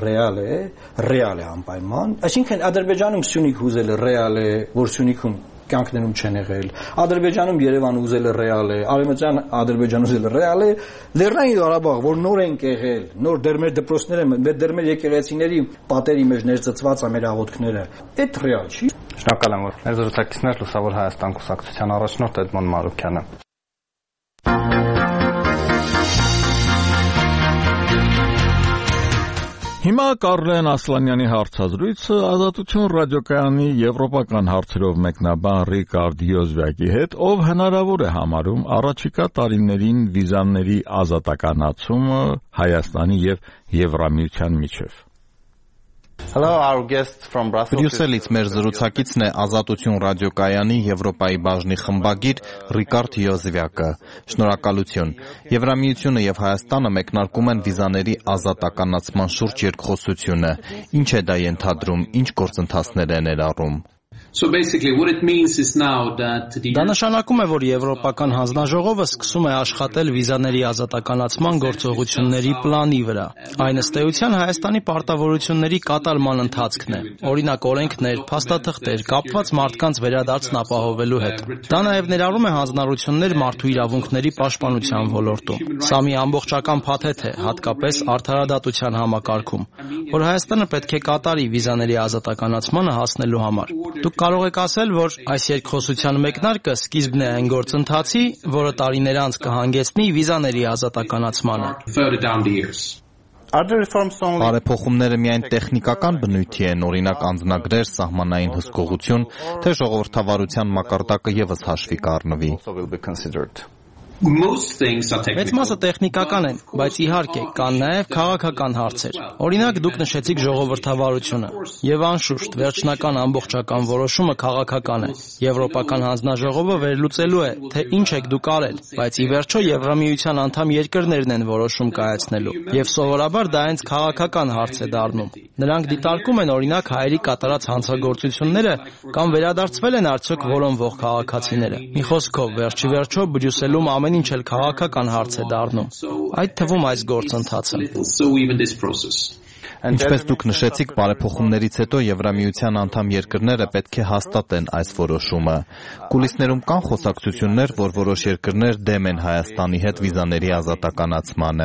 ռեալ է անպայման։ Այսինքն Ադրբեջանում Սյունիք ուզելը ռեալ է, որ Սյունիքում կյանքներում չեն եղել։ Ադրբեջանում Երևան ուզելը ռեալ է, Արևմտյան Ադրբեջան ուզելը ռեալ է, Լեռնային Ղարաբաղ, որ նոր են եղել, նոր դեռ մեր դպրոցները, դեռ մեր եկեղեցիների պատերի մեջ ներծծված է մեր աղոթքները, այդ ռեալ չի։ Շնորհակալ եմ, որ մեր զրուցակիցներ Լուսավոր Հայաստան կուսակցության առաջնորդ Էդմոն Մանուկյանը։ Հիմա Կարլեն Ասլանյանի հարցազրույցը Ազատություն ռադիոկայանի եվրոպական հարցերով մեկնաբան Ռիկարդ Յոզվյակի հետ, ով հնարավոր է համարում առաջիկա տարիներին վիզաների ազատականացումը Հայաստանի եւ Եվրամիության միջև։ Բրյուսելից մեր զրուցակիցն է Ազատություն ռադիոկայանի Եվրոպայի բաժնի խմբագիր Ռիկարդ Յոզվյակը։ Շնորհակալություն։ Եվրամիությունը եւ Հայաստանը մեկնարկում են վիզաների ազատականացման շուրջ երկխոսությունը։ Ինչ է դա ենթադրում, ինչ գործընթացներ է ներառում։ Դա նշանակում է, որ Եվրոպական հանձնաժողովը սկսում է աշխատել վիզաների ազատականացման գործողությունների պլանի վրա։ Այն ըստ էության Հայաստանի պարտավորությունների կատարման ընթացքն է։ Օրինակ օրենքներ, փաստաթղթեր, կապված մարդկանց վերադարձն ապահովելու հետ։ Դա նաև ներառում է հանձնառություններ մարդու իրավունքների պաշտպանության ոլորտում։ Սա մի ամբողջական փաթեթ է, հատկապես արդարադատության համակարգում, որ Հայաստանը պետք է կատարի վիզաների ազատականացմանը հասնելու համար։ Դուք կարող եք ասել, որ այս երկխոսության մեկնարկը սկիզբն է այն գործընթացի, որը տարիներ անց կհանգեցնի վիզաների ազատականացմանը։ Բարեփոխումները միայն տեխնիկական բնույթի են, օրինակ անձնագրեր, սահմանային հսկողություն, թե ժողովրդավարության մակարդակը ևս հաշվի կառնվի։ Մեծ մասը տեխնիկական են, բայց իհարկե կան նաև քաղաքական հարցեր։ Օրինակ դուք նշեցիք ժողովրդավարությունը, եւ անշուշտ վերջնական ամբողջական որոշումը քաղաքական է։ Եվրոպական հանձնաժողովը վերլուծելու է, թե ինչ եք դուք արել, բայց ի վերջո Եվրամիության անդամ երկրներն են որոշում կայացնելու, եւ սովորաբար դա հենց քաղաքական հարց է դառնում։ Նրանք դիտարկում են օրինակ հայերի կատարած հանցագործությունները կամ վերադարձվել են արդյոք որոնվող քաղաքացիները։ Մի խոսքով, վերջի վերջո Բրյուսելում ամեն ինչ էլ քաղաքական հարց է դառնում, այդ թվում այս գործընթացը։ Ինչպես դուք նշեցիք, բարեփոխումներից հետո Եվրամիության անդամ երկրները պետք է հաստատեն այս որոշումը։ Կուլիսներում կան խոսակցություններ, որ որոշ երկրներ դեմ են Հայաստանի հետ վիզաների ազատականացմանը։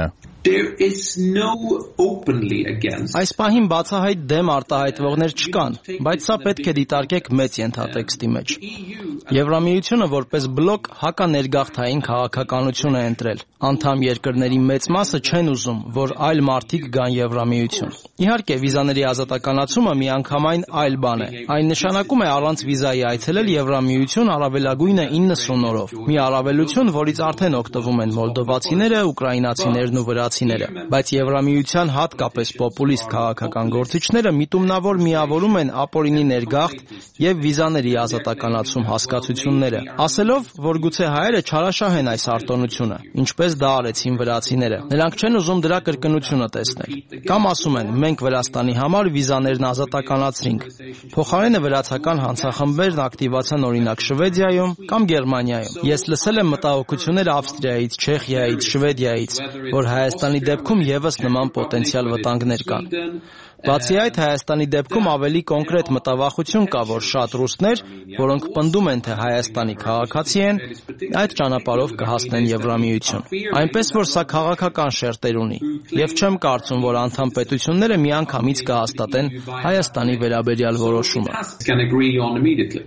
Այս պահին բացահայտ դեմ արտահայտվողներ չկան, բայց սա պետք է դիտարկեք մեծ ենթատեքստի մեջ։ Եվրամիությունը որպես բլոկ հականերգաղթային քաղաքականություն է ընտրել։ Անդամ երկրների մեծ մասը չեն ուզում, որ այլ մարդիկ գան Եվրամիություն։ Իհարկե, վիզաների ազատականացումը միանգամայն այլ բան է։ Այն նշանակում է առանց վիզայի այցելել Եվրամիություն առավելագույնը 90 օրով։ Մի առավելություն, որից արդեն օգտվում են մոլդովացիները, ուկրաինացիներն ու վրացիները, բայց Եվրամիության հատկապես պոպուլիստ քաղաքական գործիչները միտումնավոր միավորում են ապօրինի ներգաղթ եւ վիզաների ազատականացում հասկացությունները, ասելով, որ գուցե հայերը չարաշահեն այս արտոնությունը, ինչպես դա արեցին վրացիները։ Նրանք չեն ուզում դրա կրկնությունը տեսնել։ Կամ ասում են, մենք Վրաստանի համար վիզաներն ազատականացրինք։ Փոխարենը վրացական հանցախմբերն ակտիվացան օրինակ Շվեդիայում կամ Գերմանիայում։ Ես լսել եմ մտահոգություններ Ավստրիայից, Չեխիայից, Շվեդիայից, որ Հայաստանի դեպքում ևս նման պոտենցիալ վտանգներ կան։ Բացի այդ, Հայաստանի դեպքում ավելի կոնկրետ մտավախություն կա, որ շատ ռուսներ, որոնք պնդում են, թե Հայաստանի քաղաքացի են, այդ ճանապարհով կհասնեն Եվրամիություն։ Այնպես որ սա քաղաքական շերտեր ունի, եւ չեմ կարծում, որ անդամ պետությունները միանգամից կհաստատեն Հայաստանի վերաբերյալ որոշումը։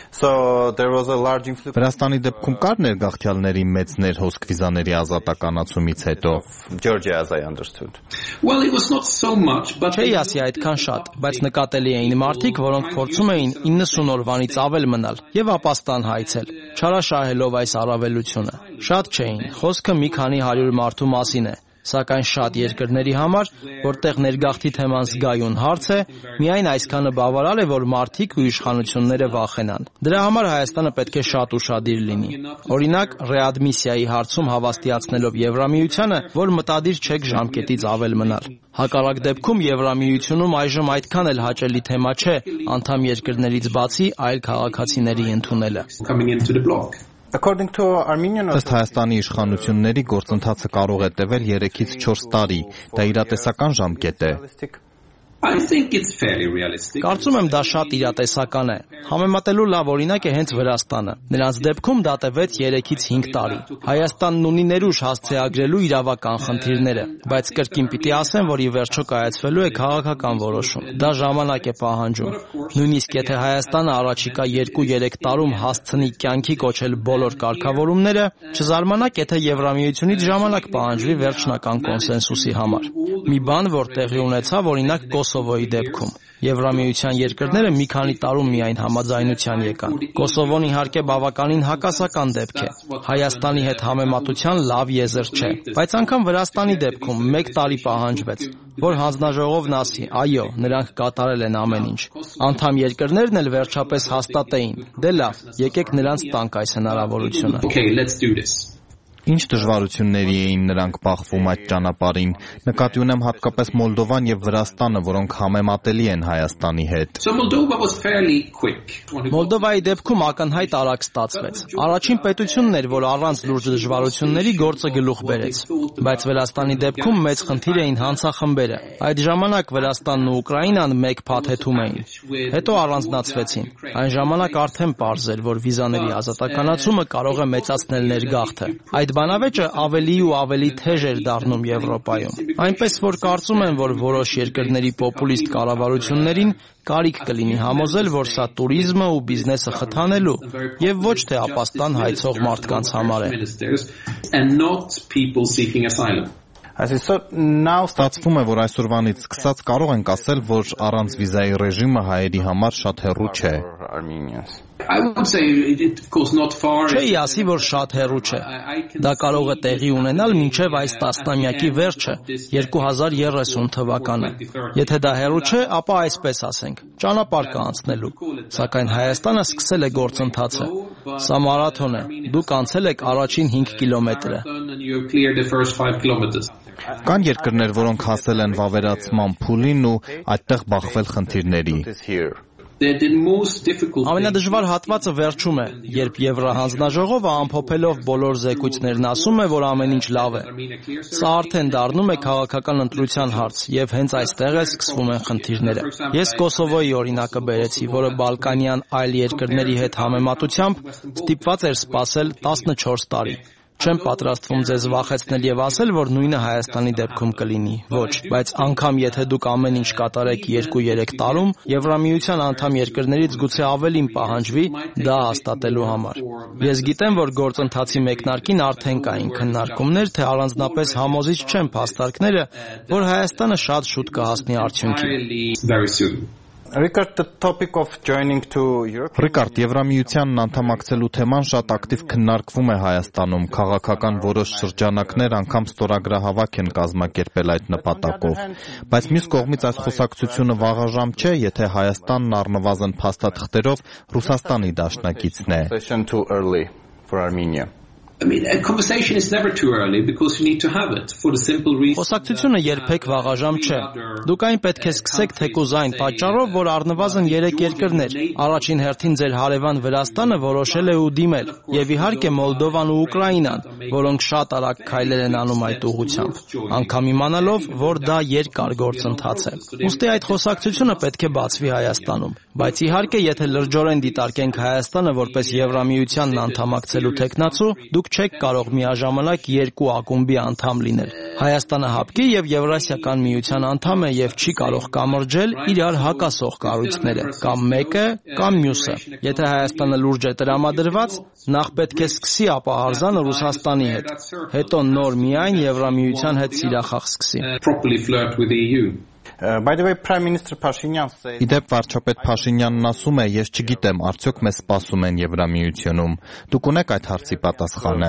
Վրաստանի դեպքում կար ներգաղթյալների մեծ ներհոսք վիզաների ազատականացումից հետո։ Չէի ասի այդքան շատ, բայց նկատելի էին մարդիկ, որոնք փորձում էին 90 օրվանից ավել մնալ եւ ապաստան հայցել, չարաշահելով այս առավելությունը։ Շատ չէին, խոսքը մի քանի 100 մարդու մասին է։ Սակայն շատ երկրների համար, որտեղ ներգաղթի թեման զգայուն հարց է, միայն այսքանը բավարար է, որ մարդիկ ու իշխանությունները վախենան։ Դրա համար Հայաստանը պետք է շատ ուշադիր լինի։ Օրինակ, ռեադմիսիայի հարցում հավաստիացնելով Եվրամիությանը, որ մտադիր չեք ժամկետից ավել մնալ։ Հակառակ դեպքում Եվրամիությունում այժմ այդքան էլ հաճելի թեմա չէ անդամ երկրներից բացի այլ քաղաքացիների ընդունելը։ Ըստ Հայաստանի իշխանությունների գործընթացը կարող է տևել 3-ից 4 տարի, դա իրատեսական ժամկետ է։ Կարծում եմ դա շատ իրատեսական է։ Համեմատելու լավ օրինակ է հենց Վրաստանը։ Նրանց դեպքում դա տևեց 3-ից 5 տարի։ Հայաստանն ունի ներուժ հասցեագրելու իրավական խնդիրները, բայց կրկին պիտի ասեմ, որ ի վերջո կայացվելու է քաղաքական որոշում։ Դա ժամանակ է պահանջում։ Նույնիսկ եթե Հայաստանը առաջիկա 2-3 տարում հասցնի կյանքի կոչել բոլոր կարգավորումները, չզարմանաք, եթե Եվրամիությունից ժամանակ պահանջվի վերջնական կոնսենսուսի համար։ Մի բան, որ տեղի ունեցավ օրինակ Կոսովոյի դեպքում։ Եվրամիության երկրները մի քանի տարում միայն համաձայնության եկան։ Կոսովոն իհարկե բավականին հակասական դեպք է։ Հայաստանի հետ համեմատության լավ եզր չէ։ Բայց անգամ Վրաստանի դեպքում 1 տարի պահանջվեց, որ հանձնաժողովն ասի, այո, նրանք կատարել են ամեն ինչ։ Անդամ երկրներն էլ վերջապես հաստատեին։ Դե լավ, եկեք նրանց տանք այս հնարավորությունը։ Ինչ դժվարությունների էին նրանք բախվում այդ ճանապարհին, նկատի ունեմ հատկապես Մոլդովան եւ Վրաստանը, որոնք համեմատելի են Հայաստանի հետ։ Մոլդովայի դեպքում ակնհայտ արագ ստացվեց։ Առաջին պետությունն էր, որ առանց լուրջ դժվարությունների գործը գլուխ բերեց, բայց Վրաստանի դեպքում մեծ խնդիր էին հանցախմբերը։ Այդ ժամանակ Վրաստանն ու Ուկրաինան մեկ փաթեթում էին։ Հետո առանձնացվեցին։ Այն ժամանակ արդեն պարզ էր, որ վիզաների ազատականացումը կարող է մեծացնել ներգաղթը։ Այդ Բայց բանավեճը ավելի ու ավելի թեժ էր դառնում Եվրոպայում։ Այնպես որ կարծում եմ, որ որոշ երկրների պոպուլիստ կառավարություններին կարիք կլինի համոզել, որ սա տուրիզմը ու բիզնեսը խթանելու եւ ոչ թե ապաստան հայցող մարդկանց համար է։ Այսինքն նա ստացվում է, որ այսօրվանից սկսած կարող ենք ասել, որ առանց վիզայի ռեժիմը հայերի համար շատ հեռու չէ։ Չէի ասի, որ շատ հեռու չէ։ Դա կարող է տեղի ունենալ մինչև այս տասնամյակի վերջը, 2030 թվականը։ Եթե դա հեռու չէ, ապա այսպես ասենք, ճանապարհ կա անցնելու։ Սակայն Հայաստանը սկսել է գործընթացը։ Սա մարաթոն է։ Դուք անցել եք առաջին 5 կիլոմետրը։ Կան երկրներ, որոնք հասել են վավերացման փուլին ու այդտեղ բախվել խնդիրների։ Ամենադժվար հատվածը վերջում է, երբ Եվրահանձնաժողովը ամփոփելով բոլոր զեկույցներն ասում է, որ ամեն ինչ լավ է։ Սա արդեն դառնում է քաղաքական ընտրության հարց, եւ հենց այստեղ է սկսվում են խնդիրները։ Ես Կոսովոյի օրինակը բերեցի, որը բալկանյան այլ երկրների հետ համեմատությամբ ստիպված էր սպասել 14 տարի։ Չեմ պատրաստվում ձեզ վախեցնել եւ ասել, որ նույնը Հայաստանի դեպքում կլինի։ Ոչ, բայց անգամ եթե դուք ամեն ինչ կատարեք 2-3 տարում, Եվրամիության անդամ երկրներից գուցե ավելին պահանջվի դա հաստատելու համար։ Ես գիտեմ, որ գործընթացի մեկնարկին արդեն կային քննարկումներ, թե առանձնապես համոզիչ չեն փաստարկները, որ Հայաստանը շատ շուտ կհասնի արդյունքի։ Ռիկարդ, Եվրամիությանն անդամակցելու թեման շատ ակտիվ քննարկվում է Հայաստանում, քաղաքական որոշ շրջանակներ անգամ ստորագրահավաք են կազմակերպել այդ նպատակով, բայց մյուս կողմից այս խոսակցությունը վաղաժամ չէ, եթե Հայաստանն առնվազն փաստաթղթերով Ռուսաստանի դաշնակիցն է։ Խոսակցությունը երբեք վաղաժամ չէ։ Դուք այն պետք է սկսեք թեկուզ այն պատճառով, որ առնվազն 3 երկրներ, առաջին հերթին ձեր հարևան Վրաստանը որոշել է ու դիմել, եւ իհարկե Մոլդովան ու Ուկրաինան, որոնք շատ արագ քայլեր են անում այդ ուղղությամբ, անգամ իմանալով, որ դա երկար գործընթաց է։ Ուստի այդ խոսակցությունը պետք է բացվի Հայաստանում, բայց իհարկե, եթե լրջորեն դիտարկենք Հայաստանը որպես Եվրամիությանն անդամակցելու թեկնածու, դուք չեք կարող միաժամանակ երկու ակումբի անդամ լինել։ Հայաստանը ՀԱՊԿ-ի եւ Եվրասիական միության անդամ է եւ չի կարող կամրջել իրար հակասող կառույցները, կամ մեկը, կամ մյուսը։ Եթե Հայաստանը լուրջ է տրամադրված, նախ պետք է սկսի ապահարզանը Ռուսաստանի հետ, հետո նոր միայն Եվրամիության հետ սիրախաղ սկսի։ Իդեպ վարչապետ Փաշինյանն ասում է, ես չգիտեմ, արդյոք մեզ սպասում են Եվրամիությունում։ Դուք ունեք այդ հարցի պատասխանը։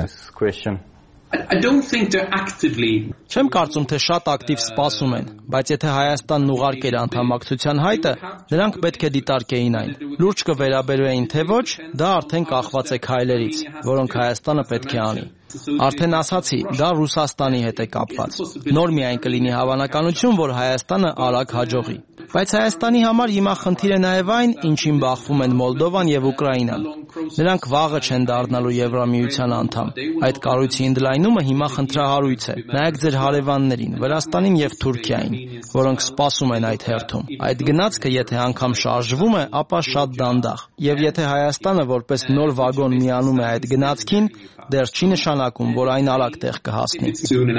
Չեմ կարծում, թե շատ ակտիվ սպասում են, բայց եթե Հայաստանն ուղարկեր անդամակցության հայտը, նրանք պետք է դիտարկեին այն։ Լուրջ կվերաբերվեին թե ոչ, դա արդեն կախված է քայլերից, որոնք Հայաստանը պետք է անի։ Արդեն ասացի, դա Ռուսաստանի հետ է կապված։ Նոր միայն կլինի հավանականություն, որ Հայաստանը արագ հաջողի։ Բայց Հայաստանի համար հիմա խնդիր է նաև այն, ինչին բախվում են Մոլդովան եւ Ուկրաինան։ Նրանք վաղը չեն դառնալու Եվրամիության անդամ։ Այդ կառույցի ընդլայնումը հիմա խնդրահարույց է։ Նայեք ձեր հարևաններին, Վրաստանին եւ Թուրքիային, որոնք սպասում են այդ հերթում։ Այդ գնացքը, եթե անգամ շարժվում է, ապա շատ դանդաղ։ Եվ եթե Հայաստանը որպես նոր վագոն միանում է այդ գնացքին, դեռ չի նշանակում, որ այն արագ տեղ կհասնի։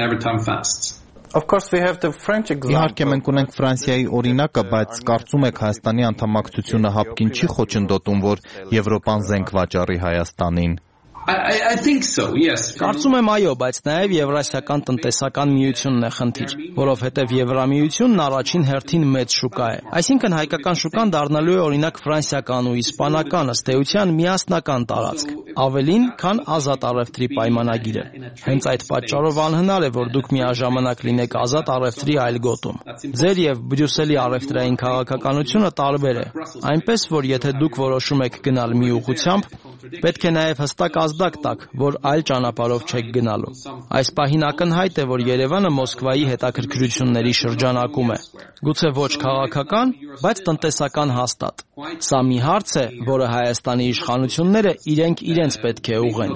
Իհարկե մենք ունենք Ֆրանսիայի օրինակը, բայց կարծում եք Հայաստանի անդամակցությունը ՀԱՊԿ-ին չի խոչընդոտում, որ Եվրոպան զենք վաճառի Հայաստանին։ Կարծում եմ այո, բայց նաև Եվրասիական տնտեսական միությունն է խնդիր, որովհետև Եվրամիությունն առաջին հերթին մեծ շուկա է։ Այսինքն հայկական շուկան դառնալու է օրինակ ֆրանսիական ու իսպանական ըստ էության միասնական տարածք, ավելին, քան ազատ առևտրի պայմանագիրը։ Հենց այդ պատճառով անհնար է, որ դուք միաժամանակ լինեք ազատ առևտրի այլ գոտում։ Ձեր եւ Բրյուսելի առևտրային քաղաքականությունը տարբեր է, այնպես որ եթե դուք որոշում եք գնալ մի ուղղությամբ, պետք է նաև հստակ ազդակ տաք, որ այլ ճանապարհով չեք գնալու։ Այս պահին ակնհայտ է, որ Երևանը Մոսկվայի հետաքրքրությունների շրջանակում է։ Գուցե ոչ քաղաքական, բայց տնտեսական հաստատ։ Սա մի հարց է, որը Հայաստանի իշխանությունները իրենց պետք է ուղղեն։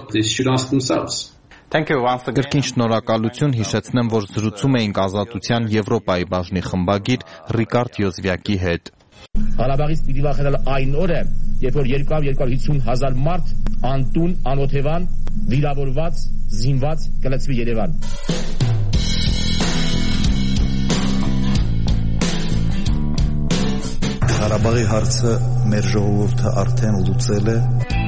Գրքին շնորհակալություն, հիշեցնեմ, որ զրուցում էինք Ազատության Եվրոպայի բաժնի խմբագիր Ռիկարդ Յոզվյակի հետ։ Ղարաբաղից պիտի վախենալ այն օրը, երբ որ 200-250 հազար մարդ անտուն, անօթևան վիրավորված, զինված կլցվի Երևան։ Ղարաբաղի հարցը մեր ժողովուրդը արդեն լուծել է։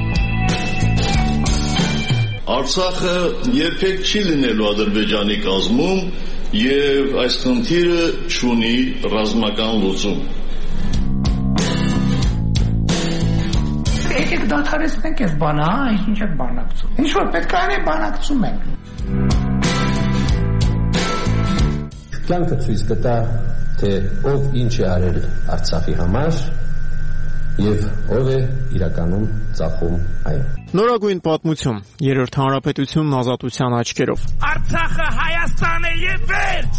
Արցախը երբեք չի լինելու Ադրբեջանի կազմում եւ այս խնդիրը չունի ռազմական լուծում։ Եկեք դադարեցնենք այս բանը, ինչ եք բանակցում։ Ինչ որ պետք է անենք, բանակցում ենք։ Կյանքը ցույց կտա, թե ով ինչ է արել Արցախի համար եւ ով է իրականում ծախում այն։ Նորագույն պատմություն, Երրորդ հանրապետությունն ազատության աչքերով։ Արցախը Հայաստան է եւ վերջ։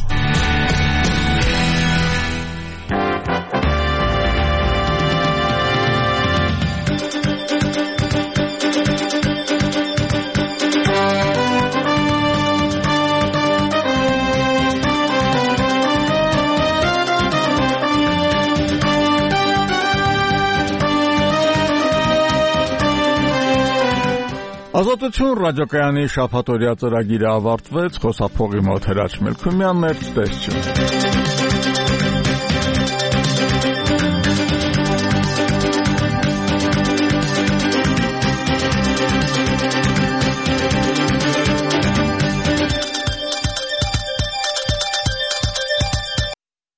Ազատություն ռադիոկայանի շաբաթօրյա ծրագիրը ավարտվեց, խոսափողի մոտ Հրաչ Մելքումյանն էր, տեսություն։